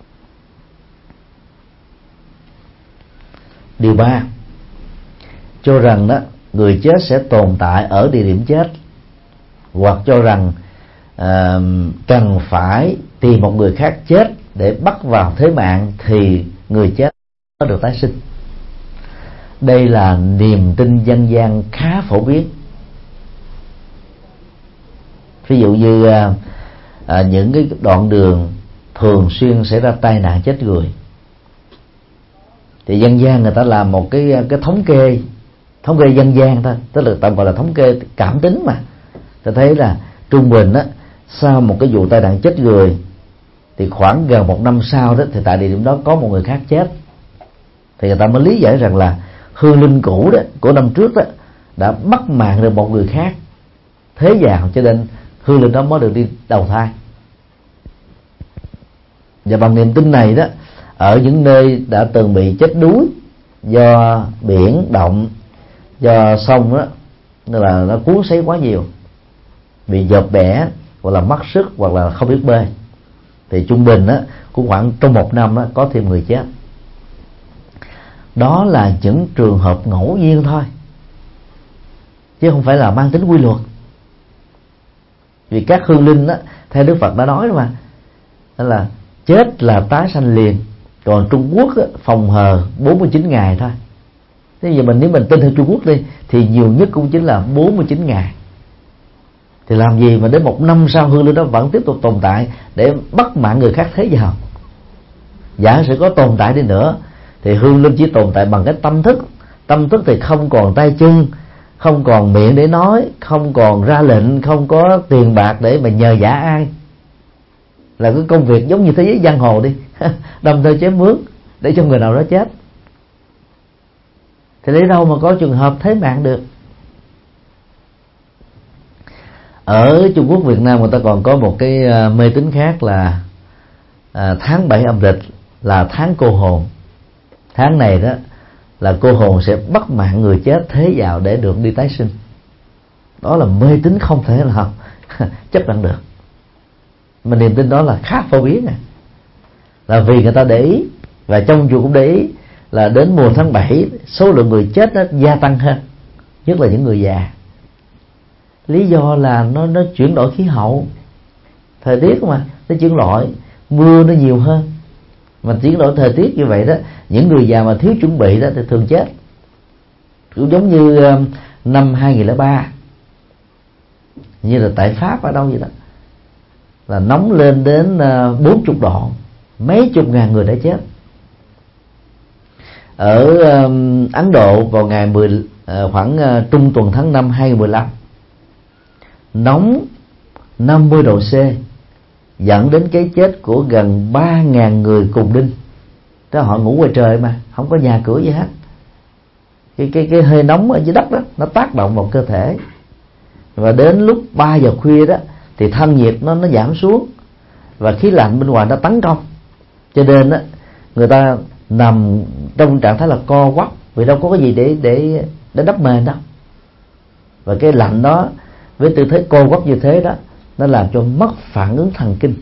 Điều ba, cho rằng đó người chết sẽ tồn tại ở địa điểm chết, hoặc cho rằng uh, cần phải tìm một người khác chết để bắt vào thế mạng thì người chết có được tái sinh. Đây là niềm tin dân gian khá phổ biến. Ví dụ như à, à, những cái đoạn đường thường xuyên xảy ra tai nạn chết người, thì dân gian người ta làm một cái cái thống kê, thống kê dân gian thôi, tức là tạm gọi là thống kê cảm tính mà. Ta thấy là trung bình á, sau một cái vụ tai nạn chết người thì khoảng gần một năm sau đó thì tại địa điểm đó có một người khác chết, thì người ta mới lý giải rằng là hương linh cũ đó của năm trước đó đã bắt mạng được một người khác thế vào, cho nên hương linh đó mới được đi đầu thai. Và bằng niềm tin này đó, ở những nơi đã từng bị chết đuối do biển động, do sông đó là nó cuốn sấy quá nhiều, bị dợp bẻ hoặc là mất sức hoặc là không biết bơi, thì trung bình đó cũng khoảng trong một năm đó có thêm người chết. Đó là những trường hợp ngẫu nhiên thôi, chứ không phải là mang tính quy luật. Vì các hương linh đó, theo Đức Phật đã nói đó mà, đó là chết là tái sanh liền. Còn Trung Quốc đó, phòng hờ bốn mươi chín ngày thôi. Thế giờ mình nếu mình tin theo Trung Quốc đi, thì nhiều nhất cũng chính là bốn mươi chín ngày. Thì làm gì mà đến một năm sau hương linh đó vẫn tiếp tục tồn tại để bắt mạng người khác thế vào? Giả sử có tồn tại đi nữa thì hương linh chỉ tồn tại bằng cái tâm thức. Tâm thức thì không còn tay chân, không còn miệng để nói, không còn ra lệnh, không có tiền bạc để mà nhờ vả ai. Là cái công việc giống như thế giới giang hồ đi, đâm thơ chém mướn để cho người nào đó chết. Thì lấy đâu mà có trường hợp thế mạng được? Ở Trung Quốc, Việt Nam người ta còn có một cái mê tín khác là à, tháng bảy âm lịch là tháng cô hồn. Tháng này đó là cô hồn sẽ bắt mạng người chết thế vào để được đi tái sinh. Đó là mê tín không thể nào chấp nhận được. Mà niềm tin đó là khá phổ biến à. Là vì người ta để ý, và trong chùa cũng để ý, là đến mùa tháng bảy số lượng người chết nó gia tăng hơn, nhất là những người già. Lý do là nó nó chuyển đổi khí hậu, thời tiết mà nó chuyển đổi, mưa nó nhiều hơn. Mà chuyển đổi thời tiết như vậy đó, những người già mà thiếu chuẩn bị đó thì thường chết. Cũng giống như uh, năm hai nghìn lẻ ba, như là tại Pháp ở đâu vậy đó, là nóng lên đến uh, bốn mươi độ, mấy chục ngàn người đã chết. Ở uh, Ấn Độ vào ngày mười, uh, khoảng uh, trung tuần tháng năm hai nghìn mười lăm, nóng năm mươi độ C, dẫn đến cái chết của gần ba ngàn người cùng đêm. Đó, họ ngủ ngoài trời mà không có nhà cửa gì hết. Cái cái cái hơi nóng ở dưới đất đó nó tác động vào cơ thể, và đến lúc ba giờ khuya đó thì thân nhiệt nó nó giảm xuống và khí lạnh bên ngoài nó tấn công, cho nên đó, người ta nằm trong trạng thái là co quắp vì đâu có cái gì để để để đắp mền đâu. Và cái lạnh đó với tư thế co quắp như thế đó, nó làm cho mất phản ứng thần kinh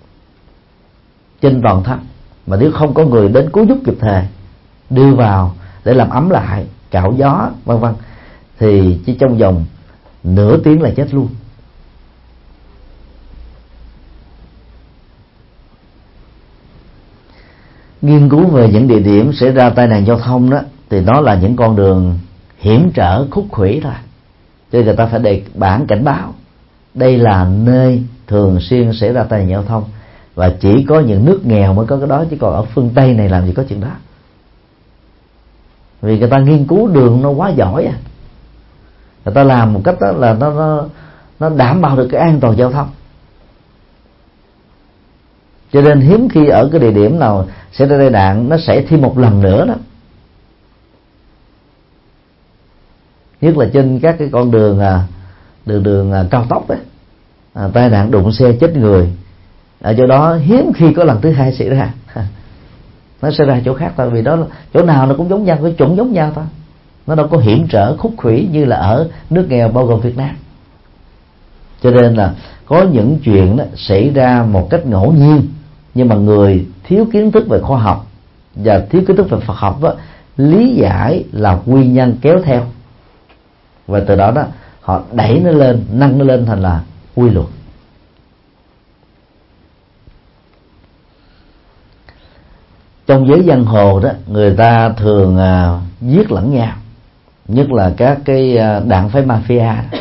trên toàn thân, mà nếu không có người đến cứu giúp kịp thời, đưa vào để làm ấm lại, cạo gió vân vân, thì chỉ trong vòng nửa tiếng là chết luôn. Nghiên cứu về những địa điểm xảy ra tai nạn giao thông đó, thì nó là những con đường hiểm trở khúc khuỷu thôi, cho nên người ta phải đề bản cảnh báo đây là nơi thường xuyên xảy ra tai nạn giao thông, và chỉ có những nước nghèo mới có cái đó, chứ còn ở phương Tây này làm gì có chuyện đó. Vì người ta nghiên cứu đường nó quá giỏi à, người ta làm một cách đó là nó nó nó đảm bảo được cái an toàn giao thông. Cho nên hiếm khi ở cái địa điểm nào xảy ra tai nạn nó xảy thêm một lần nữa đó, nhất là trên các cái con đường đường đường cao tốc ấy, à, tai nạn đụng xe chết người. Ở chỗ đó hiếm khi có lần thứ hai xảy ra. Nó sẽ ra chỗ khác thôi, vì đó chỗ nào nó cũng giống nhau, cái chuẩn giống nhau thôi, nó đâu có hiểm trở khúc khuỷu như là ở nước nghèo bao gồm Việt Nam. Cho nên là có những chuyện đó xảy ra một cách ngẫu nhiên, nhưng mà người thiếu kiến thức về khoa học và thiếu kiến thức về Phật học đó, lý giải là nguyên nhân kéo theo, và từ đó đó họ đẩy nó lên, nâng nó lên thành là quy luật. Trong giới giang hồ đó, người ta thường à, giết lẫn nhau, nhất là các cái đảng phái mafia đó,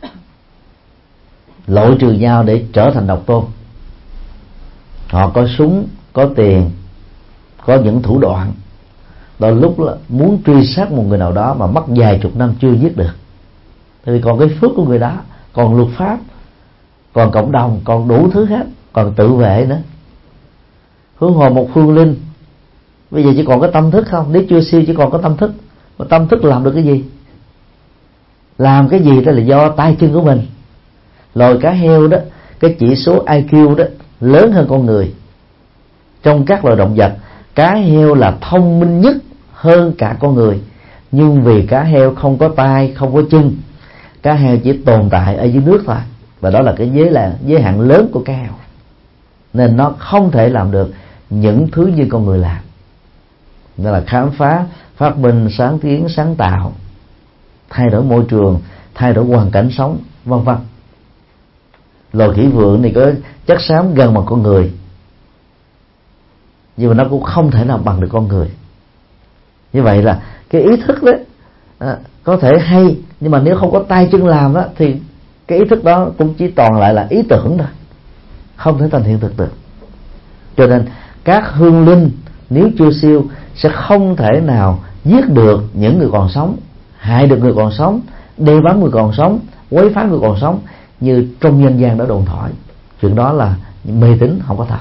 loại trừ nhau để trở thành độc tôn. Họ có súng, có tiền, có những thủ đoạn, đôi lúc là muốn truy sát một người nào đó mà mất vài chục năm chưa giết được. Thì còn cái phước của người đó, còn luật pháp, còn cộng đồng, còn đủ thứ hết, còn tự vệ nữa. Huống hồ một phương linh bây giờ chỉ còn có tâm thức không? Nếu chưa siêu chỉ còn có tâm thức, mà tâm thức làm được cái gì? Làm cái gì đó là do tay chân của mình. Loài cá heo đó, cái chỉ số I Q đó lớn hơn con người. Trong các loài động vật, cá heo là thông minh nhất hơn cả con người, nhưng vì cá heo không có tay, không có chân, cá heo chỉ tồn tại ở dưới nước thôi, và đó là cái giới là giới hạn lớn của cá heo, nên nó không thể làm được những thứ như con người làm. Đó là khám phá, phát minh, sáng kiến, sáng tạo, thay đổi môi trường, thay đổi hoàn cảnh sống, vân vân. Loài khỉ vượn này có chất xám gần bằng con người, nhưng mà nó cũng không thể nào bằng được con người. Như vậy là cái ý thức đó à, có thể hay, nhưng mà nếu không có tay chân làm đó, thì cái ý thức đó cũng chỉ toàn lại là ý tưởng thôi, không thể thành hiện thực được. Cho nên các hương linh nếu chưa siêu sẽ không thể nào giết được những người còn sống, hại được người còn sống, đe bám người còn sống, quấy phá người còn sống như trong dân gian đã đồn thổi. Chuyện đó là mê tín, không có thật.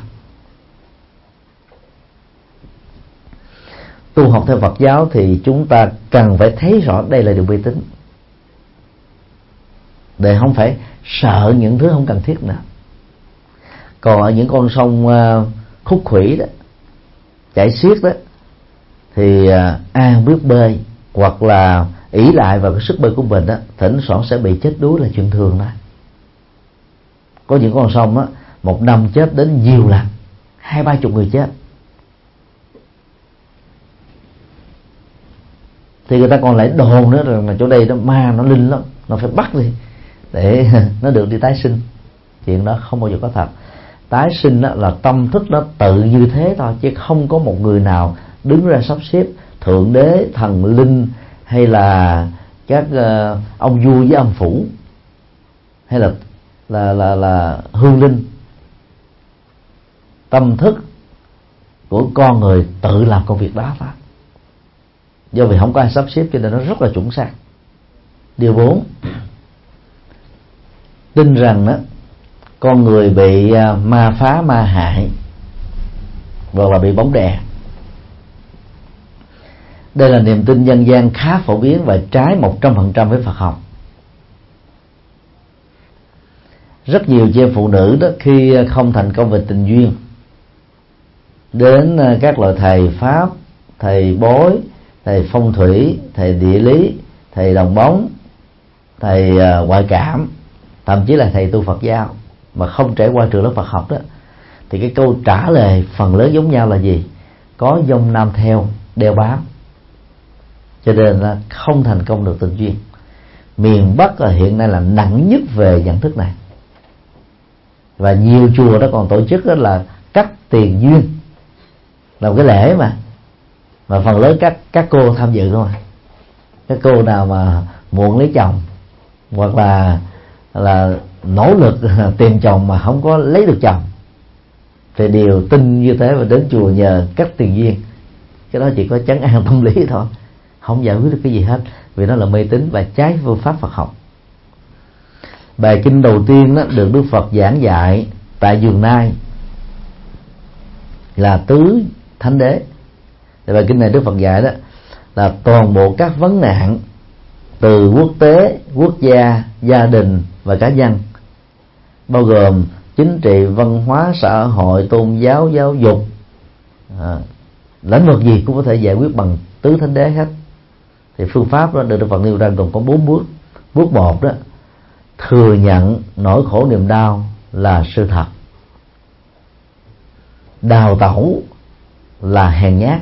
Tu học theo Phật giáo thì chúng ta cần phải thấy rõ đây là điều mê tín, để không phải sợ những thứ không cần thiết nữa. Còn ở những con sông khúc khuỷu đó, chảy xiết đó, thì ai không biết bơi hoặc là ỷ lại vào cái sức bơi của mình đó, thỉnh thoảng sẽ bị chết đuối là chuyện thường đó. Có những con sông á, một năm chết đến nhiều lần, hai ba chục người chết. Thì người ta còn lại đồn nữa rằng là chỗ đây nó ma, nó linh lắm, nó phải bắt đi để nó được đi tái sinh. Chuyện đó không bao giờ có thật. Tái sinh đó là tâm thức nó tự như thế thôi, chứ không có một người nào đứng ra sắp xếp, thượng đế, thần linh hay là các uh, ông vua với âm phủ hay là là là là hương linh. Tâm thức của con người tự làm công việc đó thôi. Do vì không có ai sắp xếp cho nên nó rất là chuẩn xác. Điều bốn, tin rằng đó con người bị ma phá, ma hại hoặc là bị bóng đè. Đây là niềm tin dân gian khá phổ biến và trái một trăm phần trăm với Phật học. Rất nhiều chị em phụ nữ đó khi không thành công về tình duyên, đến các loại thầy pháp, thầy bói, thầy phong thủy, thầy địa lý, thầy đồng bóng, thầy ngoại cảm, thậm chí là thầy tu Phật giáo mà không trải qua trường lớp Phật học đó, thì cái câu trả lời phần lớn giống nhau là gì? Có dông nam theo đeo bám, cho nên là không thành công được tình duyên. Miền Bắc là hiện nay là nặng nhất về nhận thức này, và nhiều chùa đó còn tổ chức đó là cắt tiền duyên, làm cái lễ mà mà phần lớn các các cô tham dự không à. Các cô nào mà muộn lấy chồng hoặc là là nỗ lực tìm chồng mà không có lấy được chồng thì đều tin như thế và đến chùa nhờ cắt tiền duyên. Cái đó chỉ có trấn an tâm lý thôi, không giải quyết được cái gì hết, vì nó là mê tín và trái phương pháp Phật học. Bài kinh đầu tiên đó được Đức Phật giảng dạy tại Vườn Nai là Tứ Thánh Đế. Thì bài kinh này Đức Phật dạy đó là toàn bộ các vấn nạn từ quốc tế, quốc gia, gia đình và cá nhân, bao gồm chính trị, văn hóa, xã hội, tôn giáo, giáo dục, à, lĩnh vực gì cũng có thể giải quyết bằng Tứ Thánh Đế hết. Thì phương pháp đó được Đức Phật nêu ra gồm có bốn bước. Bước một đó, thừa nhận nỗi khổ niềm đau là sự thật, đào tẩu là hèn nhát,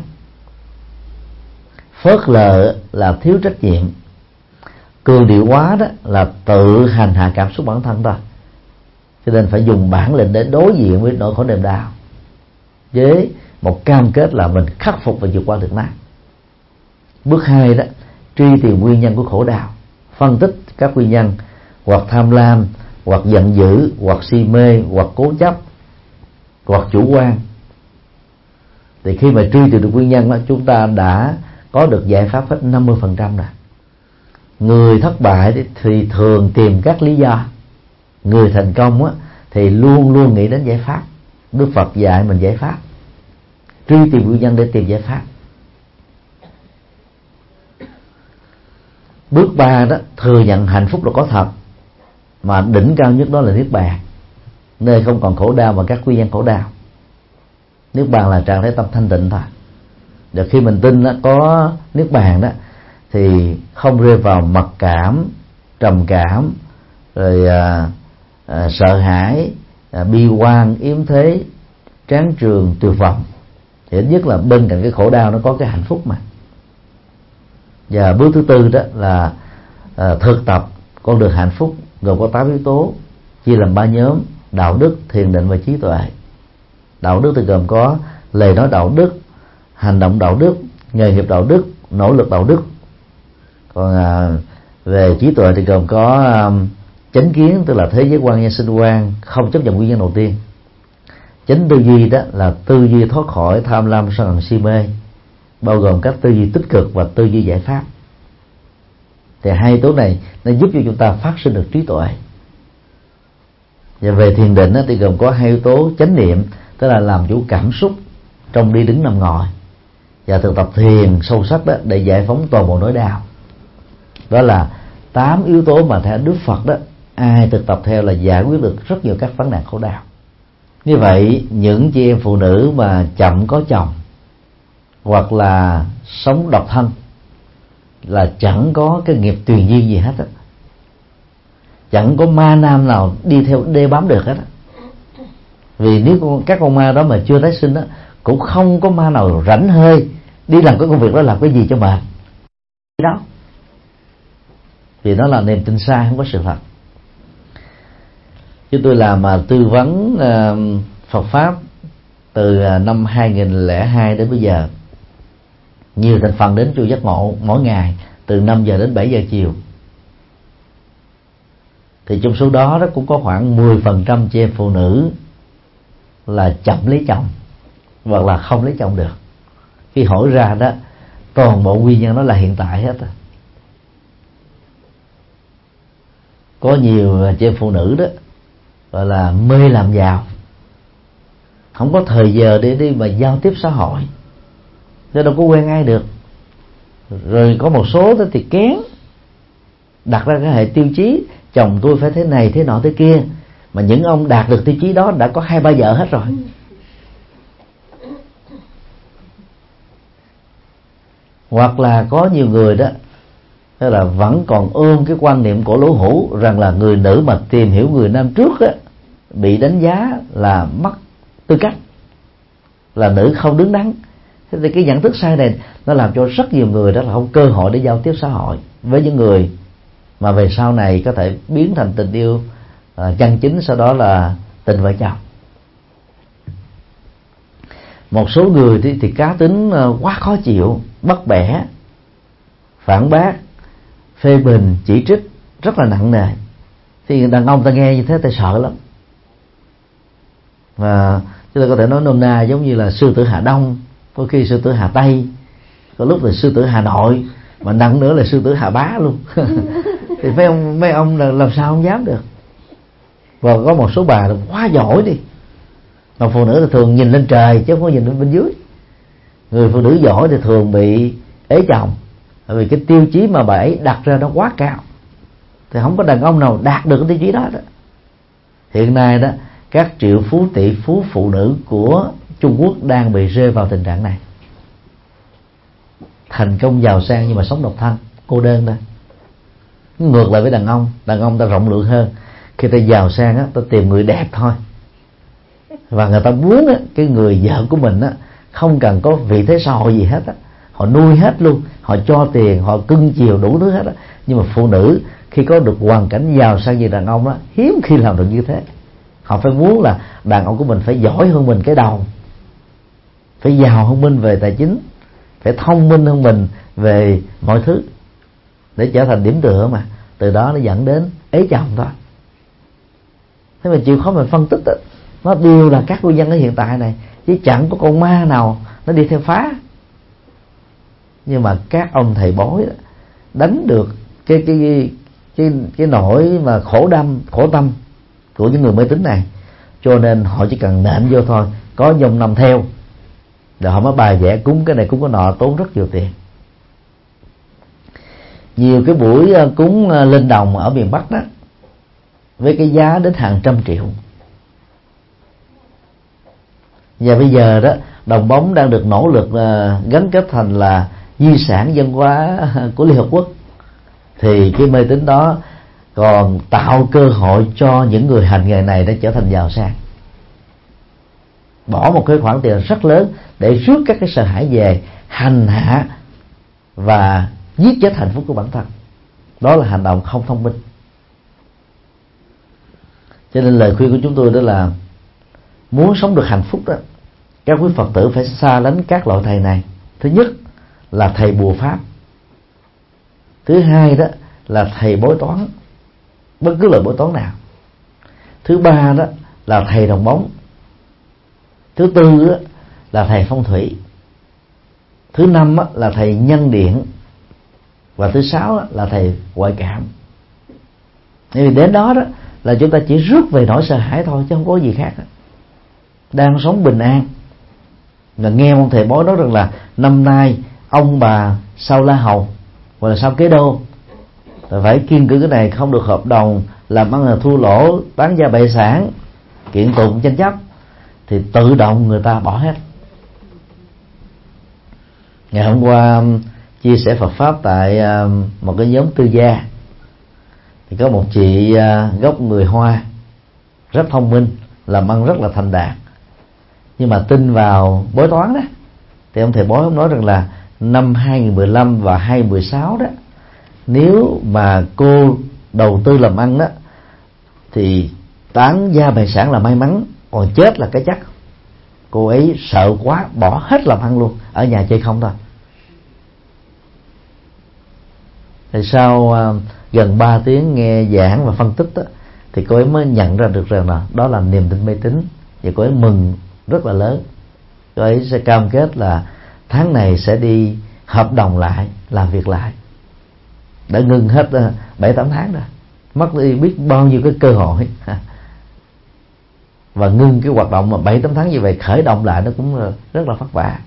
phớt lờ là thiếu trách nhiệm, cường điệu hóa đó là tự hành hạ cảm xúc bản thân thôi. Cho nên phải dùng bản lĩnh để đối diện với nỗi khổ niềm đau với một cam kết là mình khắc phục và vượt qua được nó. Bước hai đó, truy tìm nguyên nhân của khổ đau, phân tích các nguyên nhân, hoặc tham lam, hoặc giận dữ, hoặc si mê, hoặc cố chấp, hoặc chủ quan. Thì khi mà truy tìm được nguyên nhân đó, chúng ta đã có được giải pháp hết năm mươi phần trăm rồi. Người thất bại thì thường tìm các lý do, người thành công thì luôn luôn nghĩ đến giải pháp. Đức Phật dạy mình giải pháp, truy tìm nguyên nhân để tìm giải pháp. Bước ba đó, thừa nhận hạnh phúc là có thật, mà đỉnh cao nhất đó là Niết Bàn, nơi không còn khổ đau và các nguyên nhân khổ đau. Niết Bàn là trạng thái tâm thanh tịnh thôi. Và khi mình tin đó, có Niết Bàn đó, thì không rơi vào mặc cảm, trầm cảm, rồi à, à, sợ hãi, à, bi quan, yếm thế, tráng trường, tuyệt vọng. Thì ít nhất là bên cạnh cái khổ đau nó có cái hạnh phúc mà. Và bước thứ tư đó là à, thực tập con đường hạnh phúc, gồm có tám yếu tố, chia làm ba nhóm: đạo đức, thiền định và trí tuệ. Đạo đức thì gồm có lời nói đạo đức, hành động đạo đức, nghề nghiệp đạo đức, nỗ lực đạo đức. Còn à, về trí tuệ thì gồm có à, chánh kiến, tức là thế giới quan, nhân sinh quan, không chấp nhận nguyên nhân đầu tiên. Chánh tư duy đó là tư duy thoát khỏi tham lam, sân hận, si mê, bao gồm các tư duy tích cực và tư duy giải pháp. Thì hai yếu tố này nó giúp cho chúng ta phát sinh được trí tuệ. Và về thiền định thì gồm có hai yếu tố: chánh niệm, tức là làm chủ cảm xúc trong đi đứng nằm ngồi, và thực tập thiền sâu sắc đó để giải phóng toàn bộ nỗi đau. Đó là tám yếu tố mà theo Đức Phật đó, ai thực tập theo là giải quyết được rất nhiều các vấn nạn khổ đau. Như vậy, những chị em phụ nữ mà chậm có chồng hoặc là sống độc thân là chẳng có cái nghiệp tùy duyên gì hết á, chẳng có ma nam nào đi theo đê bám được hết á. Vì nếu các con ma đó mà chưa tái sinh đó, cũng không có ma nào rảnh hơi đi làm cái công việc đó, làm cái gì cho mệt đó, vì nó là niềm tin sai, không có sự thật. Chúng tôi làm mà tư vấn uh, Phật pháp từ uh, năm hai nghìn lẻ hai đến bây giờ, nhiều thành phần đến chùa Giác Ngộ mỗi ngày từ năm giờ đến bảy giờ chiều. Thì trong số đó đó cũng có khoảng mười phần trăm chị em phụ nữ là chậm lấy chồng hoặc là không lấy chồng được. Khi hỏi ra đó, toàn bộ nguyên nhân đó là hiện tại hết à. Có nhiều chị em phụ nữ đó gọi là mê làm giàu, không có thời giờ để đi mà giao tiếp xã hội, nên đâu có quen ai được. Rồi có một số đó thì kén, đặt ra cái hệ tiêu chí chồng tôi phải thế này thế nọ thế kia, mà những ông đạt được tiêu chí đó đã có hai ba vợ hết rồi. Hoặc là có nhiều người đó Tức là vẫn còn ôm cái quan niệm cổ lỗ hủ rằng là người nữ mà tìm hiểu người nam trước á, bị đánh giá là mất tư cách, là nữ không đứng đắn. Thế thì cái nhận thức sai này nó làm cho rất nhiều người đó là không cơ hội để giao tiếp xã hội với những người mà về sau này có thể biến thành tình yêu à, chân chính, sau đó là tình vợ chồng. Một số người thì, thì cá tính quá khó chịu, bắt bẻ, phản bác, phê bình, chỉ trích rất là nặng nề. Thì đàn ông ta nghe như thế ta sợ lắm. Và chúng ta có thể nói nôm na giống như là sư tử Hà Đông, có khi sư tử Hà Tây, có lúc là sư tử Hà Nội, mà nặng nữa là sư tử Hà Bá luôn. Thì mấy ông mấy ông là làm sao không dám được. Và có một số bà là quá giỏi đi, mà phụ nữ thì thường nhìn lên trời chứ không có nhìn lên bên dưới. Người phụ nữ giỏi thì thường bị ế chồng, bởi vì cái tiêu chí mà bà ấy đặt ra nó quá cao, thì không có đàn ông nào đạt được cái tiêu chí đó đó. Hiện nay đó, các triệu phú tỷ phú phụ nữ của Trung Quốc đang bị rơi vào tình trạng này, thành công giàu sang nhưng mà sống độc thân, cô đơn thôi. Ngược lại với đàn ông, đàn ông ta rộng lượng hơn, khi ta giàu sang á, ta tìm người đẹp thôi, và người ta muốn á, cái người vợ của mình á, không cần có vị thế xã hội gì hết á, họ nuôi hết luôn, họ cho tiền, họ cưng chiều đủ thứ hết á. Nhưng mà phụ nữ khi có được hoàn cảnh giàu sang như đàn ông á, hiếm khi làm được như thế. Họ phải muốn là đàn ông của mình phải giỏi hơn mình cái đầu, phải giàu hơn mình về tài chính, phải thông minh hơn mình về mọi thứ, để trở thành điểm tựa, mà từ đó nó dẫn đến ế chồng thôi. Thế mà chịu khó mình phân tích đó, nó đều là các nguyên nhân ở hiện tại này, chứ chẳng có con ma nào nó đi theo phá. Nhưng mà các ông thầy bói đánh được cái cái cái cái nỗi mà khổ đâm khổ tâm của những người mê tín này, cho nên họ chỉ cần nện vô thôi, có dòng nằm theo, rồi họ mới bài vẽ cúng cái này cúng cái nọ, tốn rất nhiều tiền. Nhiều cái buổi cúng lên đồng ở miền Bắc đó, với cái giá đến hàng trăm triệu. Và bây giờ đó, đồng bóng đang được nỗ lực uh, gắn kết thành là di sản văn hóa của Liên Hợp Quốc, thì cái mê tín đó còn tạo cơ hội cho những người hành nghề này để trở thành giàu sang, bỏ một cái khoản tiền rất lớn để rước các cái sợ hãi về, hành hạ và giết chết hạnh phúc của bản thân. Đó là hành động không thông minh. Cho nên lời khuyên của chúng tôi đó là muốn sống được hạnh phúc đó, các quý Phật tử phải xa lánh các loại thầy này. Thứ nhất là thầy bùa pháp, thứ hai đó là thầy bói toán, bất cứ loại bói toán nào, thứ ba đó là thầy đồng bóng, thứ tư đó là thầy phong thủy, thứ năm đó là thầy nhân điện, và thứ sáu đó là thầy ngoại cảm. Vì đến đó đó là chúng ta chỉ rước về nỗi sợ hãi thôi, chứ không có gì khác. Đang sống bình an là nghe ông thầy bói nói rằng là năm nay ông bà sau la hầu hoặc là sau kế đô phải kiêng cữ cái này, không được hợp đồng, làm ăn là thua lỗ, bán gia bại sản, kiện tụng tranh chấp, thì tự động người ta bỏ hết. Ngày hôm qua chia sẻ Phật pháp tại một cái nhóm tư gia, thì có một chị gốc người Hoa rất thông minh, làm ăn rất là thành đạt, nhưng mà tin vào bói toán đó. Thì ông thầy bói ông nói rằng là năm hai không một lăm và hai không một sáu đó, nếu mà cô đầu tư làm ăn đó thì tán gia bại sản là may mắn, còn chết là cái chắc. Cô ấy sợ quá bỏ hết làm ăn luôn, ở nhà chơi không thôi. Thì sau uh, gần ba tiếng nghe giảng và phân tích đó, thì cô ấy mới nhận ra được rằng là đó là niềm tin mê tín, và cô ấy mừng rất là lớn. Cô ấy sẽ cam kết là tháng này sẽ đi hợp đồng lại, làm việc lại. Đã ngừng hết bảy tám tháng rồi, mất đi biết bao nhiêu cái cơ hội. Và ngưng cái hoạt động mà bảy tám tháng như vậy, khởi động lại nó cũng rất là vất vả.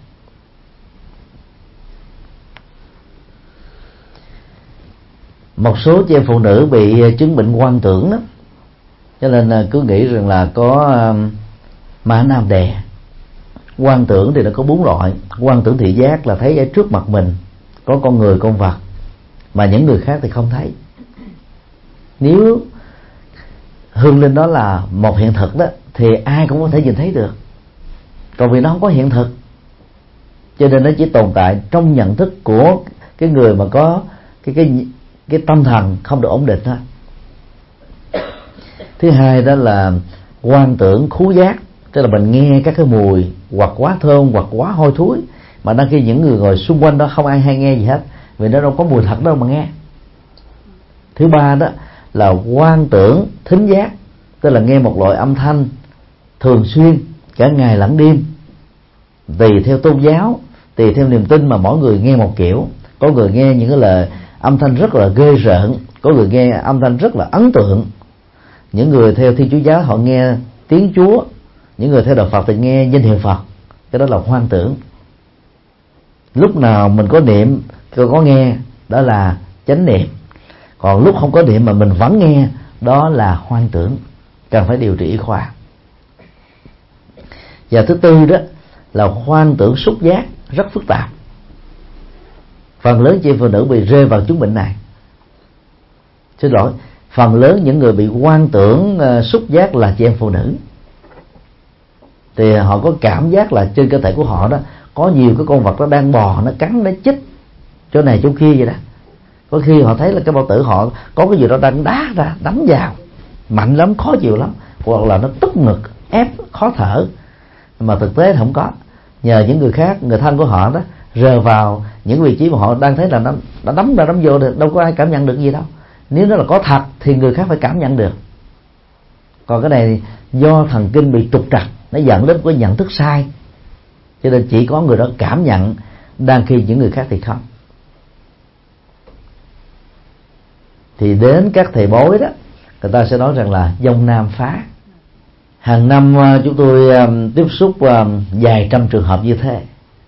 Một số chị em phụ nữ bị chứng bệnh quan tưởng đó, cho nên cứ nghĩ rằng là có ma nam đè. Quan tưởng thì nó có bốn loại. Quan tưởng thị giác là thấy ở trước mặt mình có con người con vật, mà những người khác thì không thấy. Nếu hương linh đó là một hiện thực đó thì ai cũng có thể nhìn thấy được, còn vì nó không có hiện thực cho nên nó chỉ tồn tại trong nhận thức của cái người mà có cái cái cái tâm thần không được ổn định thôi. Thứ hai đó là quan tưởng khứu giác, tức là mình nghe các cái mùi hoặc quá thơm hoặc quá hôi thối, mà đôi khi những người ngồi xung quanh đó không ai hay nghe gì hết, vì nó đâu có mùi thật đâu mà nghe. Thứ ba đó là quan tưởng thính giác, tức là nghe một loại âm thanh thường xuyên cả ngày lẫn đêm, tùy theo tôn giáo, tùy theo niềm tin mà mỗi người nghe một kiểu. Có người nghe những cái lời âm thanh rất là ghê rợn, có người nghe âm thanh rất là ấn tượng. Những người theo Thiên Chúa giáo họ nghe tiếng Chúa, những người theo đạo Phật thì nghe danh hiệu Phật. Cái đó là hoang tưởng. Lúc nào mình có niệm, có nghe, đó là chánh niệm. Còn lúc không có niệm mà mình vẫn nghe, đó là hoang tưởng, cần phải điều trị y khoa. Và thứ tư đó là hoang tưởng xúc giác, rất phức tạp. Phần lớn chị em phụ nữ bị rơi vào chứng bệnh này. Xin lỗi, phần lớn những người bị hoang tưởng uh, xúc giác là chị em phụ nữ. Thì họ có cảm giác là trên cơ thể của họ đó có nhiều cái con vật nó đang bò, nó cắn, nó chích chỗ này chỗ kia vậy đó. Có khi họ thấy là cái bao tử họ có cái gì đó đang đá ra, đánh vào mạnh lắm, khó chịu lắm, hoặc là nó tức ngực, ép, khó thở, mà thực tế không có. Nhờ những người khác, người thân của họ đó rờ vào những vị trí mà họ đang thấy là nó, nó đấm ra đấm vô, đâu có ai cảm nhận được gì đâu. Nếu nó là có thật thì người khác phải cảm nhận được. Còn cái này do thần kinh bị trục trặc, nó dẫn đến cái nhận thức sai, cho nên chỉ có người đó cảm nhận, đang khi những người khác thì không. Thì đến các thầy bói đó, người ta sẽ nói rằng là dông nam phá. Hàng năm chúng tôi tiếp xúc vài trăm trường hợp như thế.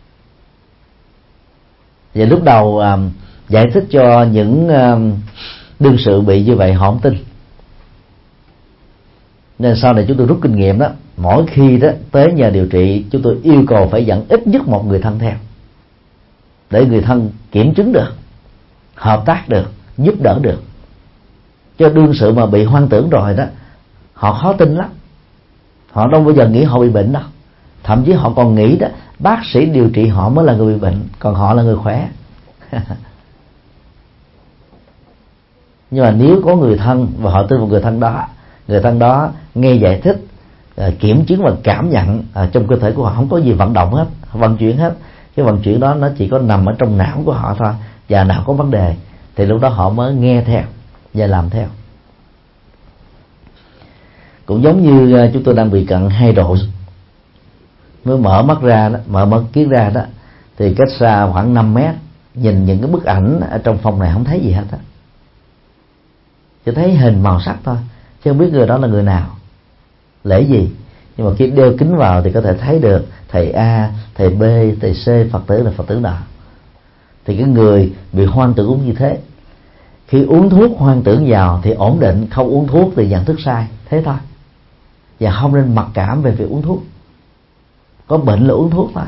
Và lúc đầu giải thích cho những đương sự bị như vậy họ không tin. Nên sau này chúng tôi rút kinh nghiệm đó, mỗi khi đó tới nhà điều trị chúng tôi yêu cầu phải dẫn ít nhất một người thân theo, để người thân kiểm chứng được, hợp tác được, giúp đỡ được. Cho đương sự mà bị hoang tưởng rồi đó, họ khó tin lắm. Họ đâu bao giờ nghĩ họ bị bệnh đâu. Thậm chí họ còn nghĩ đó bác sĩ điều trị họ mới là người bị bệnh, còn họ là người khỏe. Nhưng mà nếu có người thân và họ tin vào người thân đó, người thân đó nghe giải thích, kiểm chứng và cảm nhận trong cơ thể của họ không có gì vận động hết, vận chuyển hết. Cái vận chuyển đó nó chỉ có nằm ở trong não của họ thôi, và não có vấn đề thì lúc đó họ mới nghe theo và làm theo. Cũng giống như chúng tôi đang bị cận hai độ, mới mở mắt ra đó, mở mắt kiến ra đó, thì cách xa khoảng năm mét, nhìn những cái bức ảnh ở trong phòng này không thấy gì hết á, chỉ thấy hình màu sắc thôi, chứ không biết người đó là người nào, lễ gì. Nhưng mà khi đeo kính vào thì có thể thấy được thầy A, thầy B, thầy C, Phật tử là Phật tử nào. Thì cái người bị hoang tưởng cũng như thế. Khi uống thuốc hoang tưởng vào thì ổn định, không uống thuốc thì nhận thức sai, thế thôi. Và không nên mặc cảm về việc uống thuốc. Có bệnh là uống thuốc thôi.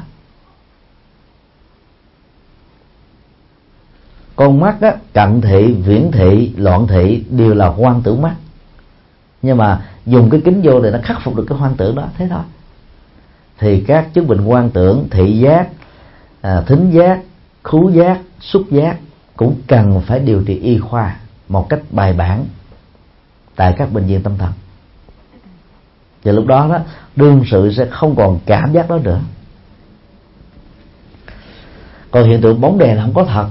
Con mắt á, cận thị, viễn thị, loạn thị đều là hoang tưởng mắt. Nhưng mà dùng cái kính vô để nó khắc phục được cái hoang tưởng đó, thế thôi. Thì các chứng bệnh hoang tưởng, thị giác, à, thính giác, khứu giác, xúc giác cũng cần phải điều trị y khoa một cách bài bản tại các bệnh viện tâm thần. Và lúc đó đó, đương sự sẽ không còn cảm giác đó nữa. Còn hiện tượng bóng đèn là không có thật.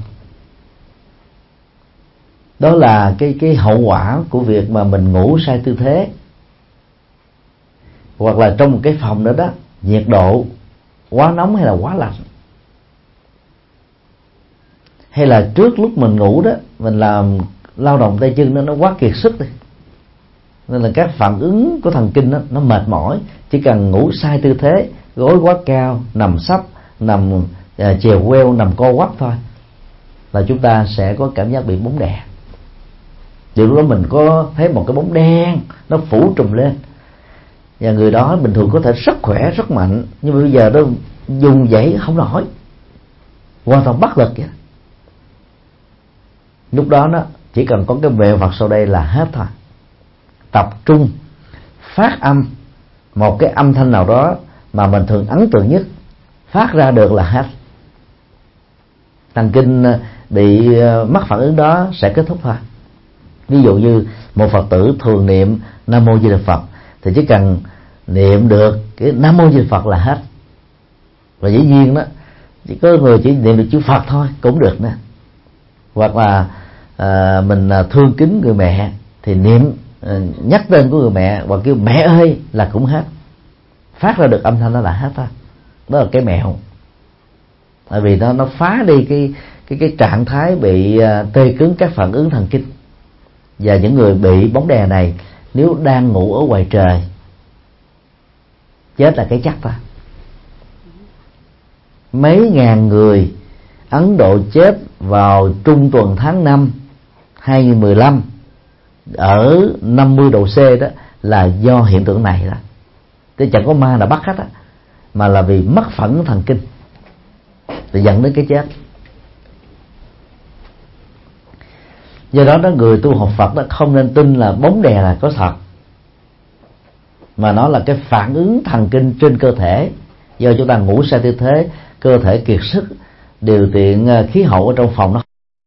Đó là cái cái hậu quả của việc mà mình ngủ sai tư thế, hoặc là trong một cái phòng đó đó, nhiệt độ quá nóng hay là quá lạnh, hay là trước lúc mình ngủ đó mình làm lao động tay chân nó nó quá kiệt sức đi, nên là các phản ứng của thần kinh đó, nó mệt mỏi. Chỉ cần ngủ sai tư thế, gối quá cao, nằm sấp, nằm uh, chèo queo, nằm co quắp thôi, là chúng ta sẽ có cảm giác bị bóng đèn. Thì lúc đó mình có thấy một cái bóng đen nó phủ trùm lên, và người đó bình thường có thể rất khỏe, rất mạnh, nhưng mà bây giờ nó dùng dãy không nổi, hoàn toàn bất lực vậy. Lúc đó nó chỉ cần có cái mẹo Phật sau đây là hết thôi. Tập trung phát âm một cái âm thanh nào đó mà mình thường ấn tượng nhất, phát ra được là hết. Thần kinh bị mất phản ứng đó sẽ kết thúc thôi. Ví dụ như một Phật tử thường niệm Nam Mô Di Đà Phật thì chỉ cần niệm được cái Nam Mô Di Đà Phật là hết. Và dĩ nhiên đó, chỉ có người chỉ niệm được chữ Phật thôi cũng được nữa. Hoặc là à, mình thương kính người mẹ thì niệm à, nhắc tên của người mẹ hoặc kêu mẹ ơi là cũng hết. Phát ra được âm thanh đó là hết thôi. Đó là cái mẹo. Tại vì nó nó phá đi cái cái cái trạng thái bị uh, tê cứng các phản ứng thần kinh. Và những người bị bóng đè này nếu đang ngủ ở ngoài trời, chết là cái chắc thôi. Mấy ngàn người Ấn Độ chết vào trung tuần tháng năm hai nghìn mười lăm ở năm mươi độ C đó là do hiện tượng này đó. Chứ chẳng có ma nào bắt hết á, mà là vì mất phản ứng thần kinh thì dẫn đến cái chết. Do đó đó người tu học Phật đó không nên tin là bóng đè là có thật, mà nó là cái phản ứng thần kinh trên cơ thể. Do chúng ta ngủ sai tư thế, cơ thể kiệt sức, điều kiện khí hậu ở trong phòng nó.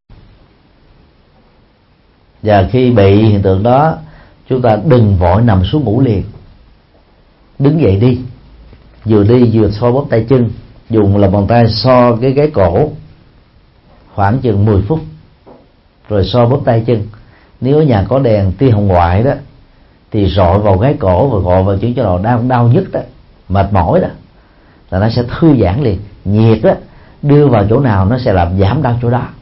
Và khi bị hiện tượng đó, chúng ta đừng vội nằm xuống ngủ liền, đứng dậy đi, vừa đi vừa xoa bóp tay chân, dùng lòng bàn tay so cái gáy cổ khoảng chừng mười phút, rồi so bóp tay chân. Nếu ở nhà có đèn tia hồng ngoại đó thì rọi vào gáy cổ và gọi vào những chỗ nào đau đau nhất đó, mệt mỏi đó, là nó sẽ thư giãn liền. Nhiệt đó đưa vào chỗ nào nó sẽ làm giảm đau chỗ đó.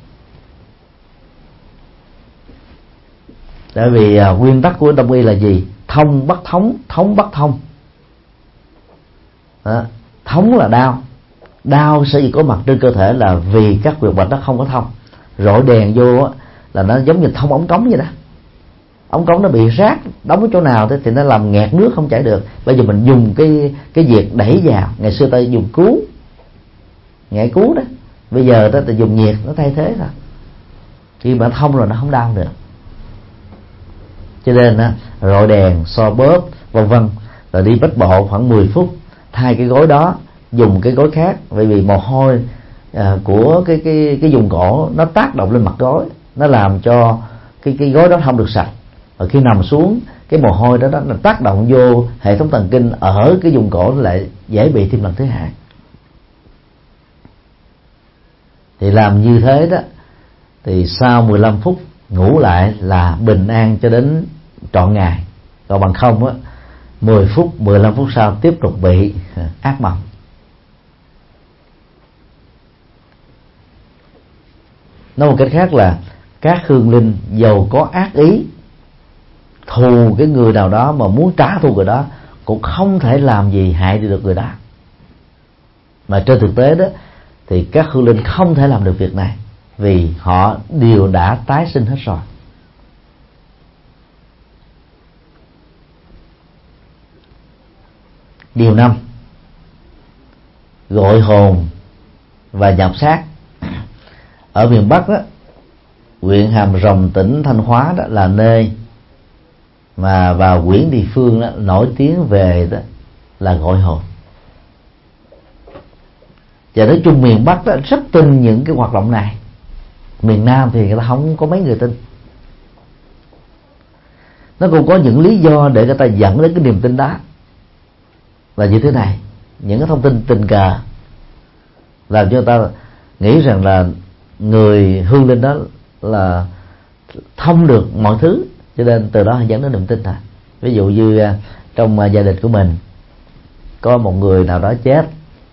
Tại vì à, nguyên tắc của Đông y là gì? Thông bắt thống, thống bắt thông. Đó. Thống là đau. Đau sở dĩ có mặt trên cơ thể là vì các huyệt mạch nó không có thông. Rọi đèn vô á, là nó giống như thông ống cống vậy đó. Ống cống nó bị rác đóng ở chỗ nào thì nó làm nghẹt nước không chảy được. Bây giờ mình dùng cái cái nhiệt đẩy vào. Ngày xưa ta dùng cứu, nhảy cứu đó. Bây giờ ta, ta dùng nhiệt nó thay thế thôi. Khi mà thông rồi nó không đau nữa. Cho nên á, rọi đèn, so bóp vân vân, rồi đi bách bộ khoảng mười phút, thay cái gối đó dùng cái gối khác. Bởi vì mồ hôi à, của cái cái cái vùng cổ nó tác động lên mặt gối, nó làm cho cái cái gối đó không được sạch. Và khi nằm xuống, cái mồ hôi đó, đó nó tác động vô hệ thống thần kinh ở cái vùng cổ, lại dễ bị thêm lần thứ hai. Thì làm như thế đó thì sau mười lăm phút ngủ lại là bình an cho đến trọn ngày. Còn bằng không á, mười phút, mười lăm phút sau tiếp tục bị ác mộng. Nói một cách khác là các hương linh dầu có ác ý thù cái người nào đó mà muốn trả thù người đó cũng không thể làm gì hại được người đó. Mà trên thực tế đó thì các hương linh không thể làm được việc này, vì họ đều đã tái sinh hết rồi. Điều năm, gọi hồn và nhập xác. Ở miền Bắc đó, huyện Hàm Rồng, tỉnh Thanh Hóa đó là nơi mà vào quyển địa phương đó nổi tiếng về đó là gọi hồn. Và nói chung miền Bắc đó rất tin những cái hoạt động này. Miền Nam thì người ta không có mấy người tin. Nó cũng có những lý do để người ta dẫn đến cái niềm tin đó. Là như thế này, những cái thông tin tình cờ làm cho người ta nghĩ rằng là người hương linh đó là thông được mọi thứ, cho nên từ đó dẫn đến niềm tin thôi. Ví dụ như trong gia đình của mình có một người nào đó chết,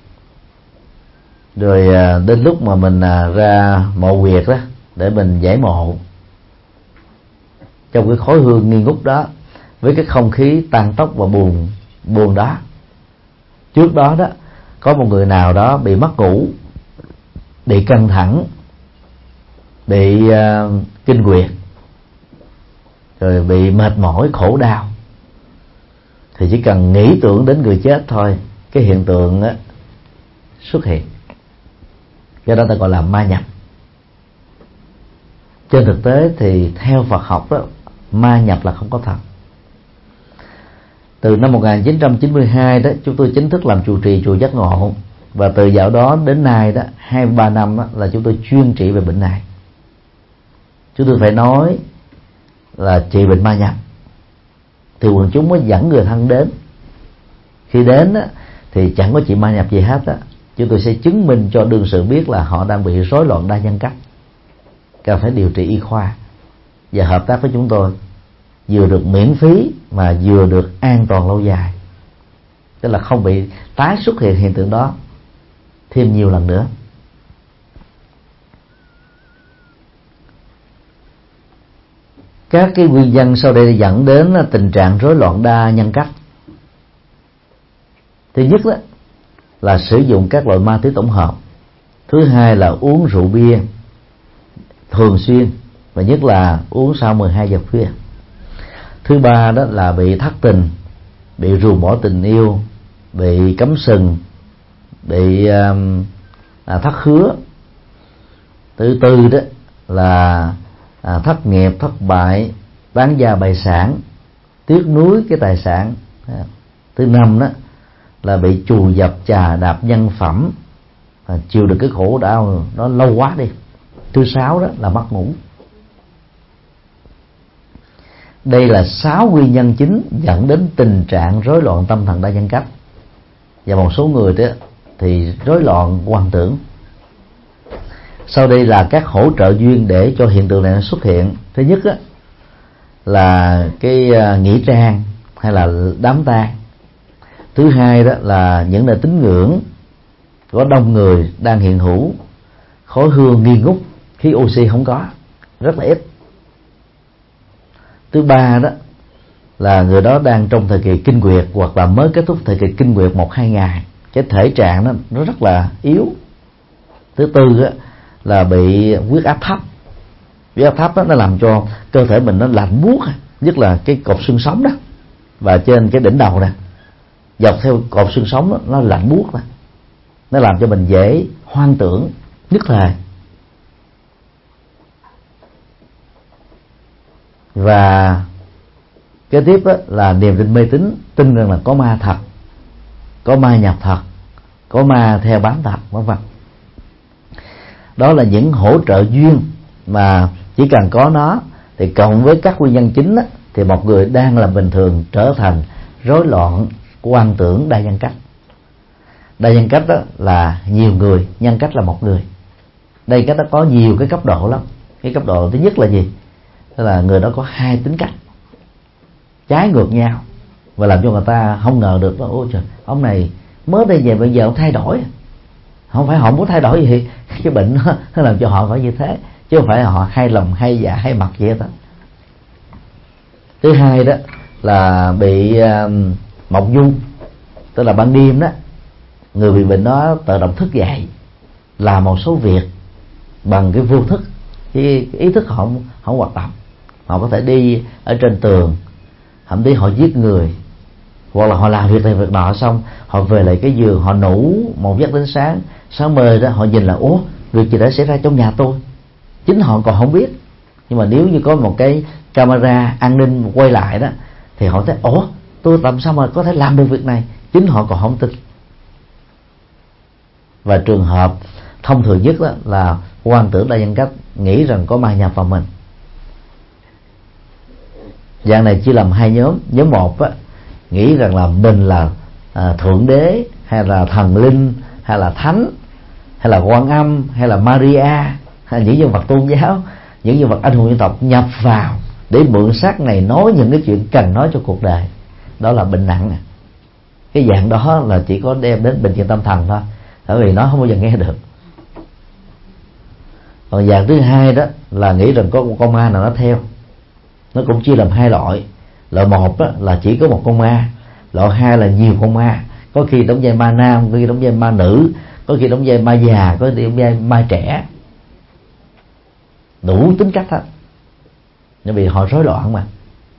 rồi đến lúc mà mình ra mộ huyệt đó để mình giải mộ, trong cái khói hương nghi ngút đó, với cái không khí tàn tóc và buồn buồn đó, trước đó đó có một người nào đó bị mất ngủ, bị căng thẳng, bị uh, kinh nguyệt, rồi bị mệt mỏi khổ đau, thì chỉ cần nghĩ tưởng đến người chết thôi, cái hiện tượng á, xuất hiện. Cái đó ta gọi là ma nhập. trên thực tế thì theo Phật học đó, ma nhập là không có thật. Từ năm một nghìn chín trăm chín mươi hai đó, chúng tôi chính thức làm trụ trì chùa Giác Ngộ, và từ dạo đó đến nay đó, hai mươi ba năm đó, là chúng tôi chuyên trị về bệnh này. Chúng tôi phải nói là trị bệnh ma nhập thì quần chúng mới dẫn người thân đến. Khi đến đó, thì chẳng có chuyện ma nhập gì hết đó. Chúng tôi sẽ chứng minh cho đương sự biết là họ đang bị rối loạn đa nhân cách, cần phải điều trị y khoa và hợp tác với chúng tôi, vừa được miễn phí mà vừa được an toàn lâu dài, tức là không bị tái xuất hiện hiện tượng đó thêm nhiều lần nữa. Các cái nguyên nhân sau đây dẫn đến tình trạng rối loạn đa nhân cách. Thứ nhất đó là sử dụng các loại ma túy tổng hợp. Thứ hai là uống rượu bia thường xuyên, và nhất là uống sau mười hai giờ khuya. Thứ ba đó là bị thất tình, bị ruồng bỏ tình yêu, bị cấm sừng, bị um, à, thất hứa. Thứ tư đó là à, thất nghiệp, thất bại, bán gia bại sản, tiếc nuối cái tài sản. Thứ năm đó là bị trù dập chà đạp nhân phẩm, à, chịu được cái khổ đau nó lâu quá đi. Thứ sáu đó là mất ngủ. Đây là sáu nguyên nhân chính dẫn đến tình trạng rối loạn tâm thần đa nhân cách, và một số người đó thì rối loạn hoang tưởng. Sau đây là các hỗ trợ duyên để cho hiện tượng này xuất hiện. Thứ nhất á, là cái nghĩa trang hay là đám tang. Thứ hai đó là những nơi tín ngưỡng có đông người đang hiện hữu, khói hương nghi ngút, khí oxy không có, rất là ít. Thứ ba đó là người đó đang trong thời kỳ kinh nguyệt, hoặc là mới kết thúc thời kỳ kinh nguyệt một hai ngày, cái thể trạng đó nó rất là yếu. Thứ tư đó là bị huyết áp thấp. Huyết áp thấp đó nó làm cho cơ thể mình nó lạnh buốt, nhất là cái cột xương sống đó, và trên cái đỉnh đầu nè, dọc theo cột xương sống đó, nó lạnh buốt đó. Nó làm cho mình dễ hoang tưởng, nhất thời. Và kế tiếp đó là niềm tin mê tín, tin rằng là có ma thật, có ma nhập thật, có ma theo bám thật, vân vân. Đó là những hỗ trợ duyên mà chỉ cần có nó thì cộng với các nguyên nhân chính đó, thì một người đang là bình thường trở thành rối loạn hoang tưởng đa nhân cách. Đa nhân cách đó là nhiều người, nhân cách là một người. Đây cách đó có nhiều cái cấp độ lắm. Cái cấp độ thứ nhất là gì? Tức là người đó có hai tính cách trái ngược nhau, và làm cho người ta không ngờ được đó, ôi trời, ông này mới đây về bây giờ ông thay đổi. Không phải họ muốn thay đổi gì, cái bệnh nó, nó làm cho họ phải như thế, chứ không phải họ hay lòng hay dạ hay mặt vậy đó. Thứ hai đó là bị uh, mộng du, tức là ban đêm đó người bị bệnh đó tự động thức dậy làm một số việc bằng cái vô thức, cái, cái ý thức họ không, không hoạt động. Họ có thể đi ở trên tường, thậm chí họ giết người, hoặc là họ làm việc này việc nọ xong họ về lại cái giường, họ ngủ một giấc đến sáng. Sáng mơ đó họ nhìn là ủa, việc gì đã xảy ra trong nhà tôi, chính họ còn không biết. Nhưng mà nếu như có một cái camera an ninh quay lại đó thì họ thấy ủa, tôi làm sao mà có thể làm được việc này, chính họ còn không tin. Và trường hợp thông thường nhất đó là hoang tưởng đa nhân cách, nghĩ rằng có ma nhập vào mình. Dạng này chia làm hai nhóm. Nhóm một á, nghĩ rằng là mình là à, thượng đế, hay là thần linh, hay là thánh, hay là Quan Âm, hay là Maria, hay những nhân vật tôn giáo, những nhân vật anh hùng dân tộc nhập vào để mượn xác này nói những cái chuyện cần nói cho cuộc đời. Đó là bệnh nặng. Cái dạng đó là chỉ có đem đến bệnh viện tâm thần thôi, bởi vì nó không bao giờ nghe được. Còn dạng thứ hai đó là nghĩ rằng có một con ma nào nó theo. Nó cũng chia làm hai loại. Loại một đó là chỉ có một con ma, loại hai là nhiều con ma. Có khi đóng vai ma nam, có khi đóng vai ma nữ, có khi đóng vai ma già, có khi đóng vai ma trẻ, đủ tính cách hết. Bởi vì họ rối loạn mà.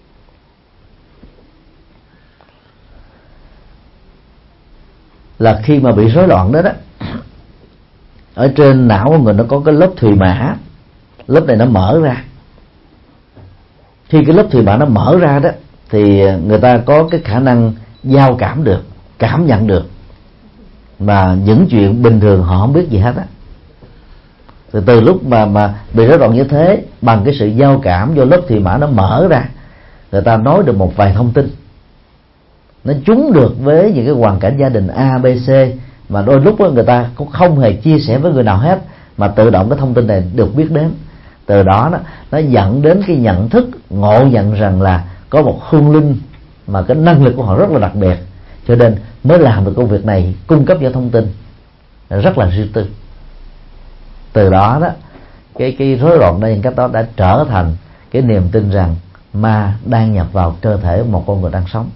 Là khi mà bị rối loạn đó đó, ở trên não của người nó có cái lớp thùy mã, lớp này nó mở ra. Khi cái lớp thùy mã nó mở ra đó thì người ta có cái khả năng giao cảm được, cảm nhận được mà những chuyện bình thường họ không biết gì hết á. Từ từ lúc mà mà bị rối loạn như thế, bằng cái sự giao cảm do lớp thùy mã nó mở ra, người ta nói được một vài thông tin, nó trúng được với những cái hoàn cảnh gia đình A, B, C mà đôi lúc người ta cũng không hề chia sẻ với người nào hết, mà tự động cái thông tin này được biết đến. Từ đó nó, nó dẫn đến cái nhận thức ngộ nhận rằng là có một hương linh mà cái năng lực của họ rất là đặc biệt, cho nên mới làm được công việc này, cung cấp những thông tin rất là riêng tư. Từ đó đó cái cái rối loạn đa nhân cách đó đã trở thành cái niềm tin rằng ma đang nhập vào cơ thể một con người đang sống.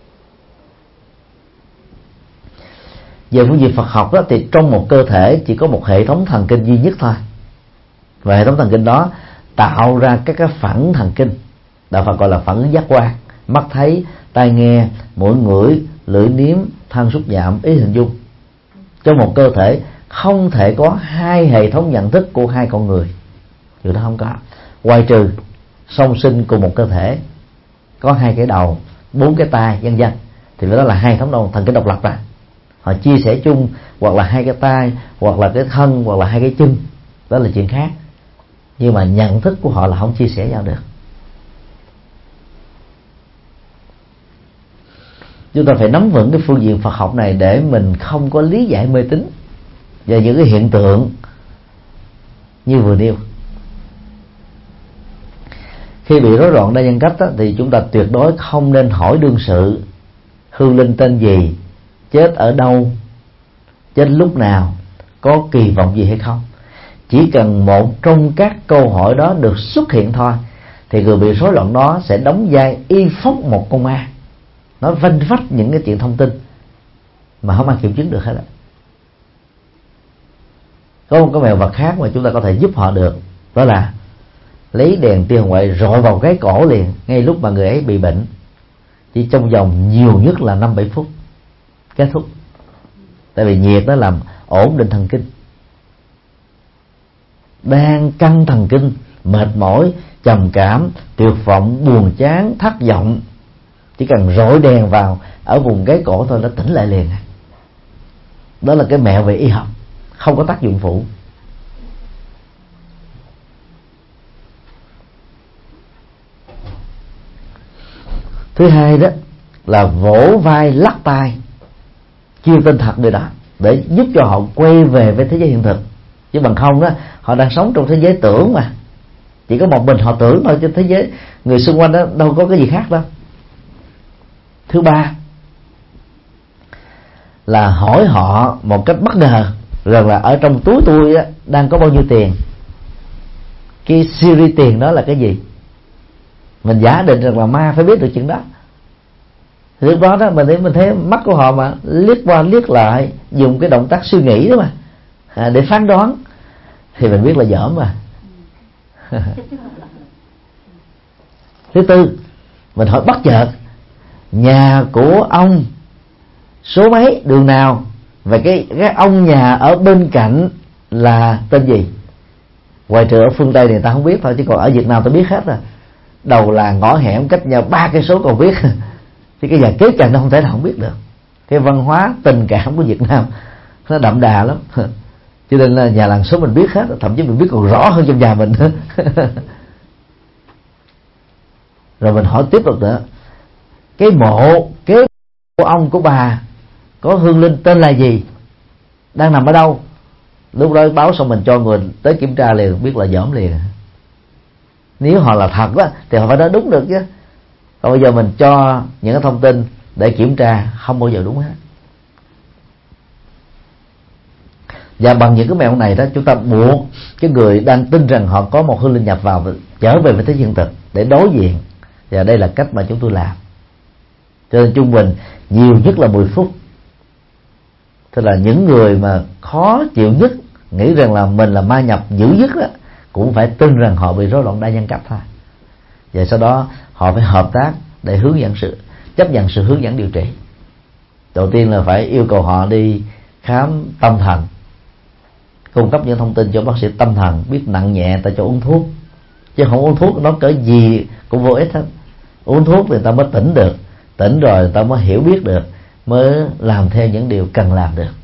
Về phương diện Phật học đó, thì trong một cơ thể chỉ có một hệ thống thần kinh duy nhất thôi, và hệ thống thần kinh đó tạo ra các cái phản thần kinh, đạo Phật gọi là phản ứng giác quan: mắt thấy, tai nghe, mũi ngửi, lưỡi nếm, thân xúc chạm, ý hình dung. Trong một cơ thể không thể có hai hệ thống nhận thức của hai con người, điều đó không có, ngoài trừ song sinh cùng một cơ thể, có hai cái đầu, bốn cái tai, vân vân, thì đó là hai thống đầu thần kinh độc lập ra. Họ chia sẻ chung, hoặc là hai cái tai, hoặc là cái thân, hoặc là hai cái chân, đó là chuyện khác. Nhưng mà nhận thức của họ là không chia sẻ nhau được. Chúng ta phải nắm vững cái phương diện Phật học này để mình không có lý giải mê tín và những cái hiện tượng như vừa nêu. Khi bị rối loạn đa nhân cách đó, thì chúng ta tuyệt đối không nên hỏi đương sự hương linh tên gì, chết ở đâu, chết lúc nào, có kỳ vọng gì hay không. Chỉ cần một trong các câu hỏi đó được xuất hiện thôi, thì người bị rối loạn đó sẽ đóng vai y phốc một con ma, nó vanh vách những cái chuyện thông tin mà không ai kiểm chứng được hết. Có một cái mẹo vật khác mà chúng ta có thể giúp họ được, đó là lấy đèn tia hồng ngoại rọi vào cái cổ liền ngay lúc mà người ấy bị bệnh, chỉ trong vòng nhiều nhất là năm bảy phút kết thúc. Tại vì nhiệt nó làm ổn định thần kinh. Đang căng thần kinh, mệt mỏi, trầm cảm, tuyệt vọng, buồn chán, thất vọng, chỉ cần rọi đèn vào ở vùng gáy cổ thôi nó tỉnh lại liền. Đó là cái mẹo về y học, không có tác dụng phụ. Thứ hai đó là vỗ vai lắc tai, kêu tên thật người đó, để giúp cho họ quay về với thế giới hiện thực. Chứ bằng không đó, họ đang sống trong thế giới tưởng mà, chỉ có một mình họ tưởng thôi, chứ thế giới người xung quanh đó đâu có cái gì khác đâu. Thứ ba là hỏi họ một cách bất ngờ rằng là ở trong túi tôi á, đang có bao nhiêu tiền, cái series tiền đó là cái gì. Mình giả định rằng là ma phải biết được chuyện đó. Thì lúc đó đó mình thấy mình thấy mắt của họ mà liếc qua liếc lại, dùng cái động tác suy nghĩ đó mà à, để phán đoán, thì mình biết là dởm mà. Thứ tư, mình hỏi bất chợt nhà của ông số mấy, đường nào, và cái cái ông nhà ở bên cạnh là tên gì. Ngoài trừ ở phương Tây thì ta không biết thôi, chứ còn ở Việt Nam ta biết hết rồi. Đầu là ngõ hẻm cách nhau ba cây số còn biết, thì cái nhà kế cạnh nó không thể nào không biết được. Cái văn hóa tình cảm của Việt Nam nó đậm đà lắm, cho nên là nhà làng số mình biết hết, thậm chí mình biết còn rõ hơn trong nhà mình. Rồi mình hỏi tiếp được nữa, cái mộ kế của ông của bà có hương linh tên là gì, đang nằm ở đâu. Lúc đó báo xong mình cho người tới kiểm tra liền, biết là dởm liền. Nếu họ là thật đó thì họ phải nói đúng được chứ. Còn bây giờ mình cho những cái thông tin để kiểm tra không bao giờ đúng hết. Và bằng những cái mẹo này đó, chúng ta buộc cái người đang tin rằng họ có một hương linh nhập vào trở về với thế hiện thực để đối diện. Và đây là cách mà chúng tôi làm. Cho nên trung bình nhiều nhất là mười phút. Tức là những người mà khó chịu nhất, nghĩ rằng là mình là ma nhập dữ nhất đó, cũng phải tin rằng họ bị rối loạn đa nhân cách thôi. Và sau đó họ phải hợp tác để hướng dẫn sự chấp nhận sự hướng dẫn điều trị. Đầu tiên là phải yêu cầu họ đi khám tâm thần, cung cấp những thông tin cho bác sĩ tâm thần, biết nặng nhẹ ta cho uống thuốc, chứ không uống thuốc nó cỡ gì cũng vô ích hết. Uống thuốc thì người ta mới tỉnh được, tỉnh rồi người ta mới hiểu biết được, mới làm theo những điều cần làm được.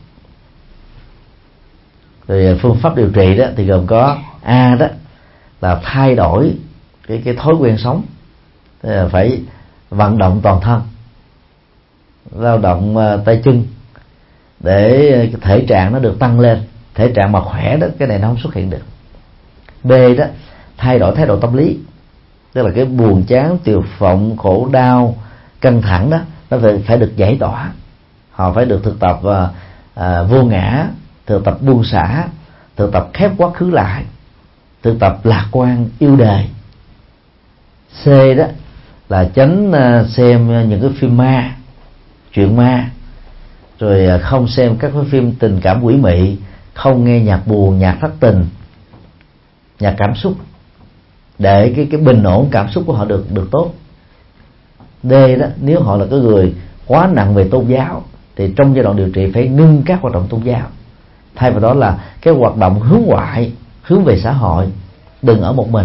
Rồi phương pháp điều trị đó thì gồm có A đó là thay đổi cái cái thói quen sống, phải vận động toàn thân, lao động tay chân để cái thể trạng nó được tăng lên. Thể trạng mà khỏe đó, cái này nó không xuất hiện được. B đó, thay đổi thái độ tâm lý, tức là cái buồn chán, tuyệt vọng, khổ đau, căng thẳng đó nó phải, phải được giải tỏa. Họ phải được thực tập uh, uh, vô ngã, thực tập buông xả, thực tập khép quá khứ lại, thực tập lạc quan, yêu đời. C đó là tránh uh, xem những cái phim ma, chuyện ma, rồi uh, không xem các cái phim tình cảm quỷ mị, không nghe nhạc buồn, nhạc thất tình, nhạc cảm xúc, để cái cái bình ổn cảm xúc của họ được được tốt. D đó, nếu họ là cái người quá nặng về tôn giáo thì trong giai đoạn điều trị phải ngưng các hoạt động tôn giáo, thay vào đó là cái hoạt động hướng ngoại, hướng về xã hội, đừng ở một mình.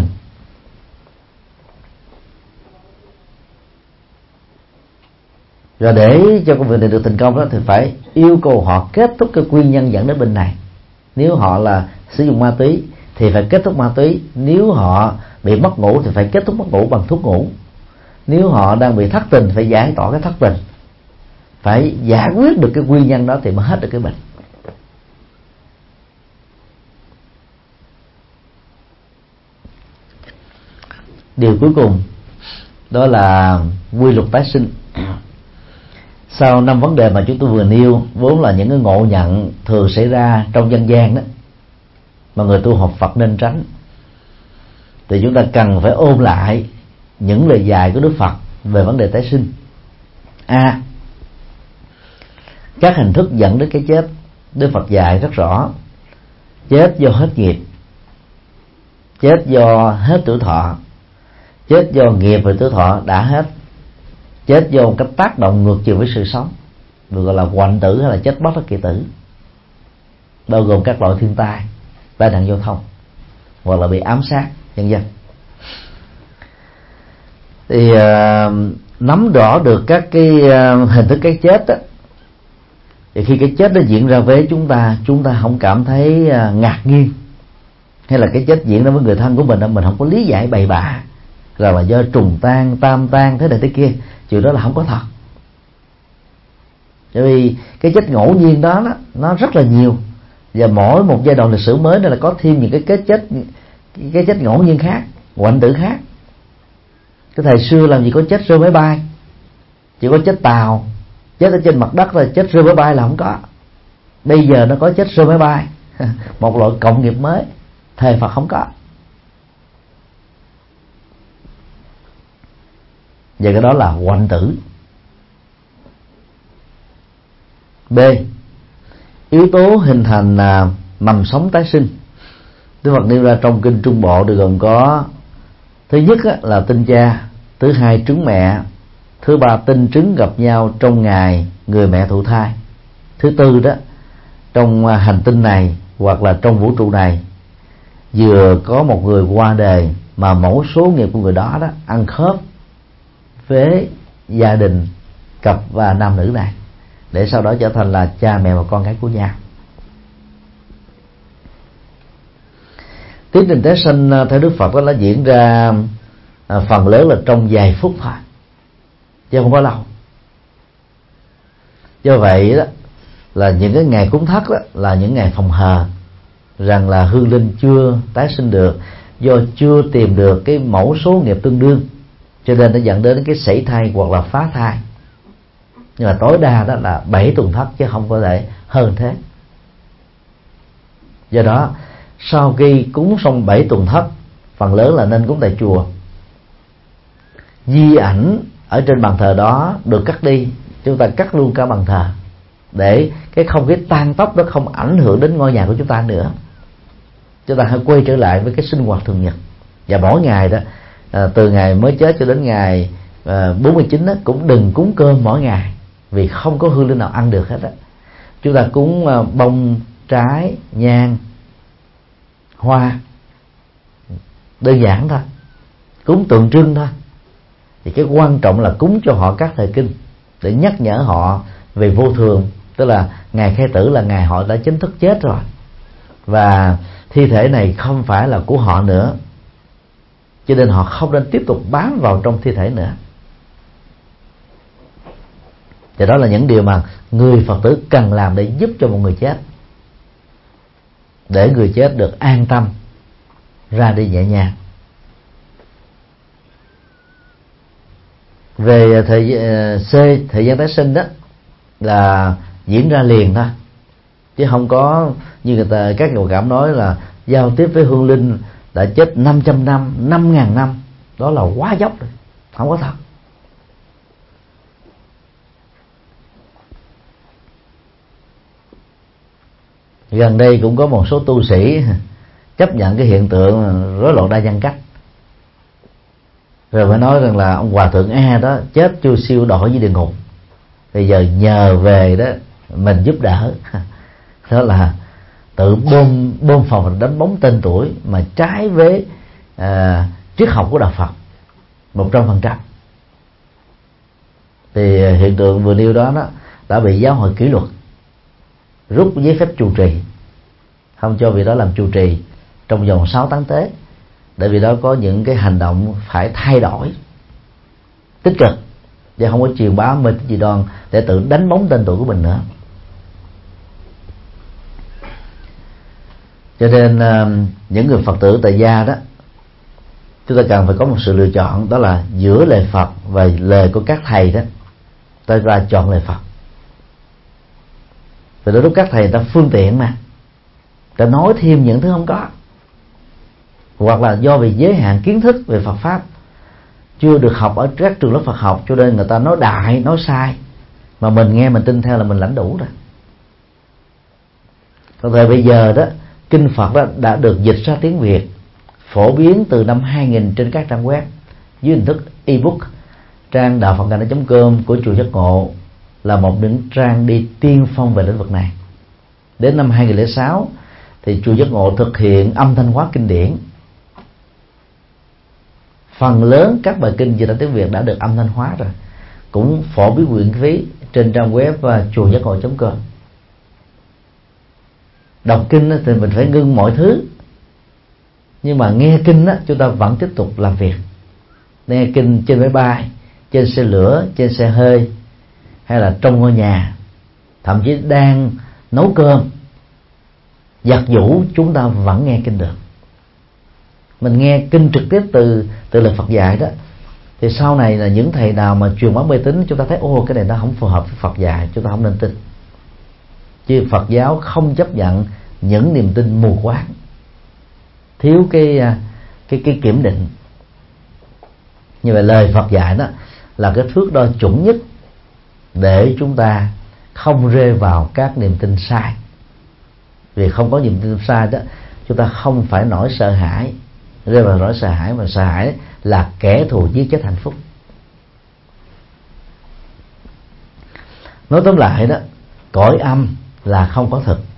Rồi để cho công việc này được thành công đó thì phải yêu cầu họ kết thúc cái nguyên nhân dẫn đến bệnh này. Nếu họ là sử dụng ma túy thì phải kết thúc ma túy. Nếu họ bị mất ngủ thì phải kết thúc mất ngủ bằng thuốc ngủ. Nếu họ đang bị thất tình phải giải tỏa cái thất tình. Phải giải quyết được cái nguyên nhân đó thì mới hết được cái bệnh. Điều cuối cùng đó là quy luật tái sinh. Sau năm vấn đề mà chúng tôi vừa nêu vốn là những cái ngộ nhận thường xảy ra trong dân gian đó mà người tu học Phật nên tránh, thì chúng ta cần phải ôn lại những lời dạy của Đức Phật về vấn đề tái sinh. A. Các hình thức dẫn đến cái chết, Đức Phật dạy rất rõ: chết do hết nghiệp, chết do hết tuổi thọ, chết do nghiệp và tuổi thọ đã hết, chết do một cách tác động ngược chiều với sự sống, được gọi là hoạnh tử hay là chết bất đắc kỳ tử, bao gồm các loại thiên tai, tai nạn giao thông hoặc là bị ám sát vân vân. Thì uh, nắm rõ được các cái uh, hình thức cái chết đó, thì khi cái chết nó diễn ra với chúng ta, chúng ta không cảm thấy uh, ngạc nhiên, hay là cái chết diễn ra với người thân của mình, mình không có lý giải bậy bạ rằng là do trùng tan, tam tan, thế này thế kia. Chuyện đó là không có thật. Bởi vì cái chết ngẫu nhiên đó, đó nó rất là nhiều, và mỗi một giai đoạn lịch sử mới này là có thêm những cái cái chết cái chết ngẫu nhiên khác, hoạnh tử khác. Cái thời xưa làm gì có chết rơi máy bay, chỉ có chết tàu, chết ở trên mặt đất rồi, chết rơi máy bay là không có. Bây giờ nó có chết rơi máy bay, một loại cộng nghiệp mới, thời Phật không có. Và cái đó là hoạnh tử. B. Yếu tố hình thành à, mầm sống tái sinh. Đức Phật nêu ra trong kinh Trung Bộ được gồm có: thứ nhất á, là tinh cha, thứ hai trứng mẹ, thứ ba tinh trứng gặp nhau trong ngày người mẹ thụ thai, thứ tư đó trong hành tinh này hoặc là trong vũ trụ này vừa có một người qua đời mà mẫu số nghiệp của người đó đó ăn khớp với gia đình cặp và nam nữ này, để sau đó trở thành là cha mẹ và con gái của nhau. Tiến trình tái sinh theo Đức Phật đó nó diễn ra phần lớn là trong vài phút thôi, chứ không có lâu. Do vậy đó là những cái ngày cúng thất đó là những ngày phòng hờ, rằng là hương linh chưa tái sinh được, do chưa tìm được cái mẫu số nghiệp tương đương, cho nên nó dẫn đến cái sảy thai hoặc là phá thai. Nhưng mà tối đa đó là bảy tuần thất, chứ không có thể hơn thế. Do đó sau khi cúng xong bảy tuần thất, phần lớn là nên cúng tại chùa. Di ảnh ở trên bàn thờ đó được cắt đi, chúng ta cắt luôn cả bàn thờ, để cái không khí tan tóc đó không ảnh hưởng đến ngôi nhà của chúng ta nữa. Chúng ta hãy quay trở lại với cái sinh hoạt thường nhật. Và mỗi ngày đó, à, từ ngày mới chết cho đến ngày à, bốn mươi chín đó, cũng đừng cúng cơm mỗi ngày, vì không có hương linh nào ăn được hết á. Chúng ta cúng à, bông, trái, nhang, hoa, đơn giản thôi, cúng tượng trưng thôi. Thì cái quan trọng là cúng cho họ các thời kinh để nhắc nhở họ về vô thường, tức là ngày khai tử là ngày họ đã chính thức chết rồi, và thi thể này không phải là của họ nữa, cho nên họ không nên tiếp tục bám vào trong thi thể nữa. Và đó là những điều mà người Phật tử cần làm để giúp cho một người chết, để người chết được an tâm ra đi nhẹ nhàng. Về thời C, thời gian tái sinh đó là diễn ra liền thôi, chứ không có như người ta các nhà cảm nói là giao tiếp với hương linh đã chết năm trăm năm, năm ngàn năm. Đó là quá dốc rồi, không có thật. Gần đây cũng có một số tu sĩ chấp nhận cái hiện tượng rối loạn đa nhân cách, rồi phải nói rằng là ông hòa thượng A đó chết chưa siêu đọa với địa ngục, bây giờ nhờ về đó mình giúp đỡ. Đó là tự bơm bơm phòng đánh bóng tên tuổi mà trái với à, triết học của đạo Phật một trăm phần trăm. Thì hiện tượng vừa nêu đó đó đã bị giáo hội kỷ luật, rút giấy phép trụ trì, không cho vị đó làm trụ trì trong vòng sáu tháng tới, để vì đó có những cái hành động phải thay đổi tích cực, và không có truyền bá mê tín dị đoan để tự đánh bóng tên tuổi của mình nữa. Cho nên những người Phật tử tại gia đó, chúng ta cần phải có một sự lựa chọn, đó là giữa lời Phật và lời của các thầy đó, ta ra chọn lời Phật. Vì đó lúc các thầy ta phương tiện mà, ta nói thêm những thứ không có, hoặc là do vì giới hạn kiến thức về Phật pháp chưa được học ở các trường lớp Phật học, cho nên người ta nói đại, nói sai, mà mình nghe mình tin theo là mình lãnh đủ rồi. Còn thời bây giờ đó, kinh Phật đó đã được dịch ra tiếng Việt, phổ biến từ năm hai nghìn trên các trang web dưới hình thức ebook. Trang đạo phật ngành chấm com của chùa Giác Ngộ là một những trang đi tiên phong về lĩnh vực này. Đến năm hai nghìn lẻ sáu thì chùa Giác Ngộ thực hiện âm thanh hóa kinh điển. Phần lớn các bài kinh dịch ra tiếng Việt đã được âm thanh hóa rồi, cũng phổ biến miễn phí trên trang web chùa giác ngộ chấm com. Đọc kinh thì mình phải ngưng mọi thứ, nhưng mà nghe kinh chúng ta vẫn tiếp tục làm việc. Nghe kinh trên máy bay, trên xe lửa, trên xe hơi, hay là trong ngôi nhà, thậm chí đang nấu cơm, giặt giũ, chúng ta vẫn nghe kinh được. Mình nghe kinh trực tiếp từ từ lời Phật dạy đó, thì sau này là những thầy nào mà truyền bá mê tín, chúng ta thấy ô cái này nó không phù hợp với Phật dạy, chúng ta không nên tin. Chứ Phật giáo không chấp nhận những niềm tin mù quáng, thiếu cái cái cái kiểm định. Như vậy lời Phật dạy đó là cái thước đo chuẩn nhất để chúng ta không rơi vào các niềm tin sai. Vì không có niềm tin sai đó, chúng ta không phải nỗi sợ hãi, rơi vào nỗi sợ hãi, mà sợ hãi là kẻ thù giết chết hạnh phúc. Nói tóm lại đó, cõi âm là không có thực.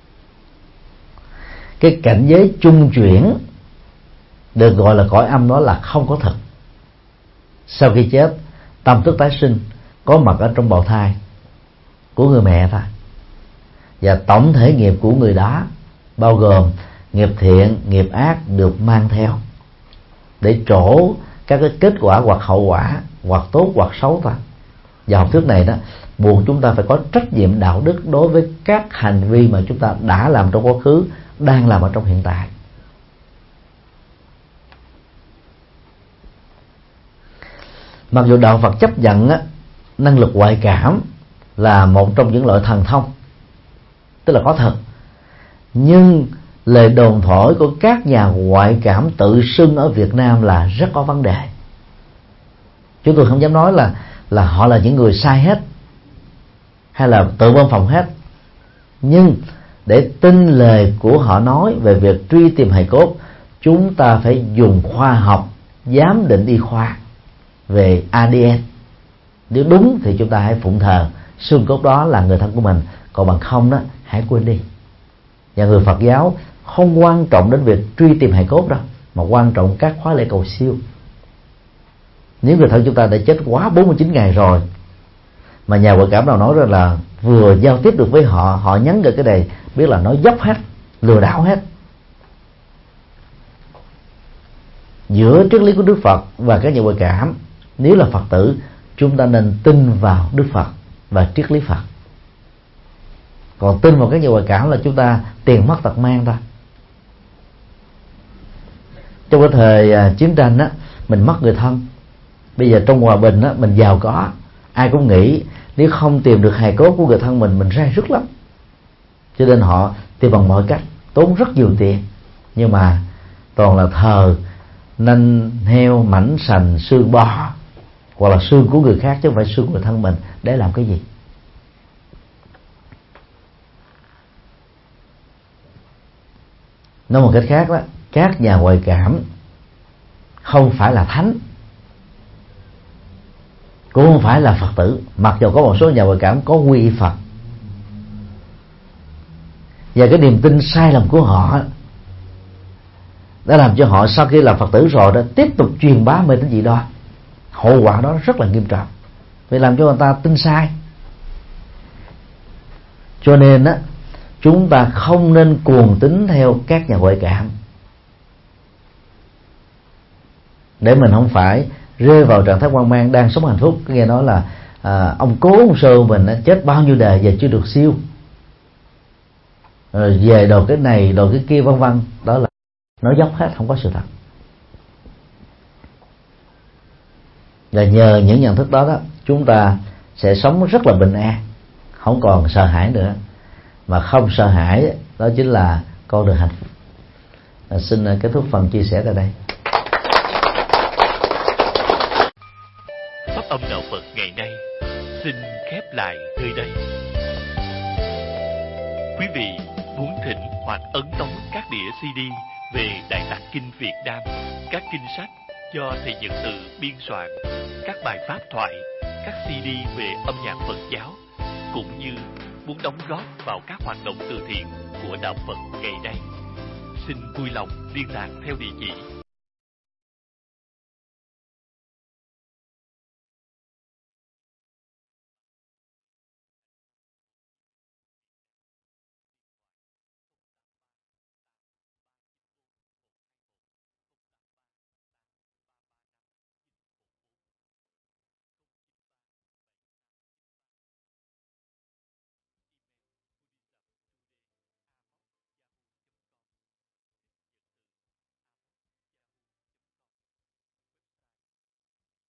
Cái cảnh giới trung chuyển được gọi là cõi âm, đó là không có thực. Sau khi chết, tâm thức tái sinh có mặt ở trong bào thai của người mẹ thôi, và tổng thể nghiệp của người đó bao gồm nghiệp thiện, nghiệp ác được mang theo để trổ các cái kết quả hoặc hậu quả, hoặc tốt hoặc xấu thôi. Và học thuyết này đó buộc chúng ta phải có trách nhiệm đạo đức đối với các hành vi mà chúng ta đã làm trong quá khứ, đang làm ở trong hiện tại. Mặc dù đạo Phật chấp nhận á, năng lực ngoại cảm là một trong những loại thần thông, tức là có thật, nhưng lời đồn thổi của các nhà ngoại cảm tự xưng ở Việt Nam là rất có vấn đề. Chúng tôi không dám nói là là họ là những người sai hết, hay là tự bơm phòng hết, nhưng để tin lời của họ nói về việc truy tìm hài cốt, chúng ta phải dùng khoa học giám định y khoa về a đê en. Nếu đúng thì chúng ta hãy phụng thờ xương cốt đó là người thân của mình, còn bằng không đó hãy quên đi. Và người Phật giáo không quan trọng đến việc truy tìm hài cốt đâu, mà quan trọng các khóa lễ cầu siêu. Nếu người thân chúng ta đã chết quá bốn mươi chín ngày rồi, mà nhà ngoại cảm nào nói rằng là vừa giao tiếp được với họ, họ nhắn được cái này, biết là nói dốc hết, lừa đảo hết. Giữa triết lý của Đức Phật và các nhà ngoại cảm, nếu là Phật tử, chúng ta nên tin vào Đức Phật và triết lý Phật. Còn tin vào các nhà ngoại cảm là chúng ta tiền mất tật mang thôi. Trong cái thời uh, chiến tranh á, mình mất người thân. Bây giờ trong hòa bình á, mình giàu có, ai cũng nghĩ nếu không tìm được hài cốt của người thân mình, mình rai rứt lắm. Cho nên họ tìm bằng mọi cách, tốn rất nhiều tiền, nhưng mà toàn là thờ nanh heo, mảnh sành, xương bò, hoặc là xương của người khác chứ không phải xương của người thân mình. Để làm cái gì? Nói một cách khác đó, các nhà ngoại cảm không phải là thánh, cũng không phải là Phật tử, mặc dù có một số nhà ngoại cảm có quy y Phật. Và cái niềm tin sai lầm của họ đã làm cho họ sau khi làm Phật tử rồi đó tiếp tục truyền bá mê tín dị đoan. Hậu quả đó rất là nghiêm trọng, vì làm cho người ta tin sai. Cho nên á, chúng ta không nên cuồng tín theo các nhà ngoại cảm, để mình không phải rơi vào trạng thái hoang mang đang sống hạnh phúc. Nghe nói là à, ông cố ông sơ mình đã chết bao nhiêu đời về chưa được siêu, rồi về đồ cái này đồ cái kia vân vân. Đó là nói dốc hết, không có sự thật. Và nhờ những nhận thức đó đó, chúng ta sẽ sống rất là bình an, không còn sợ hãi nữa. Mà không sợ hãi đó chính là con đường hạnh phúc. À, xin kết thúc phần chia sẻ tại đây. Pháp âm đạo Phật ngày nay xin khép lại nơi đây. Quý vị muốn thỉnh hoặc ấn tống các đĩa xê đê về Đại Tạng Kinh Việt Nam, các kinh sách do thầy Nhật Từ biên soạn, các bài pháp thoại, các xê đê về âm nhạc Phật giáo, cũng như muốn đóng góp vào các hoạt động từ thiện của đạo Phật ngày nay, xin vui lòng liên lạc theo địa chỉ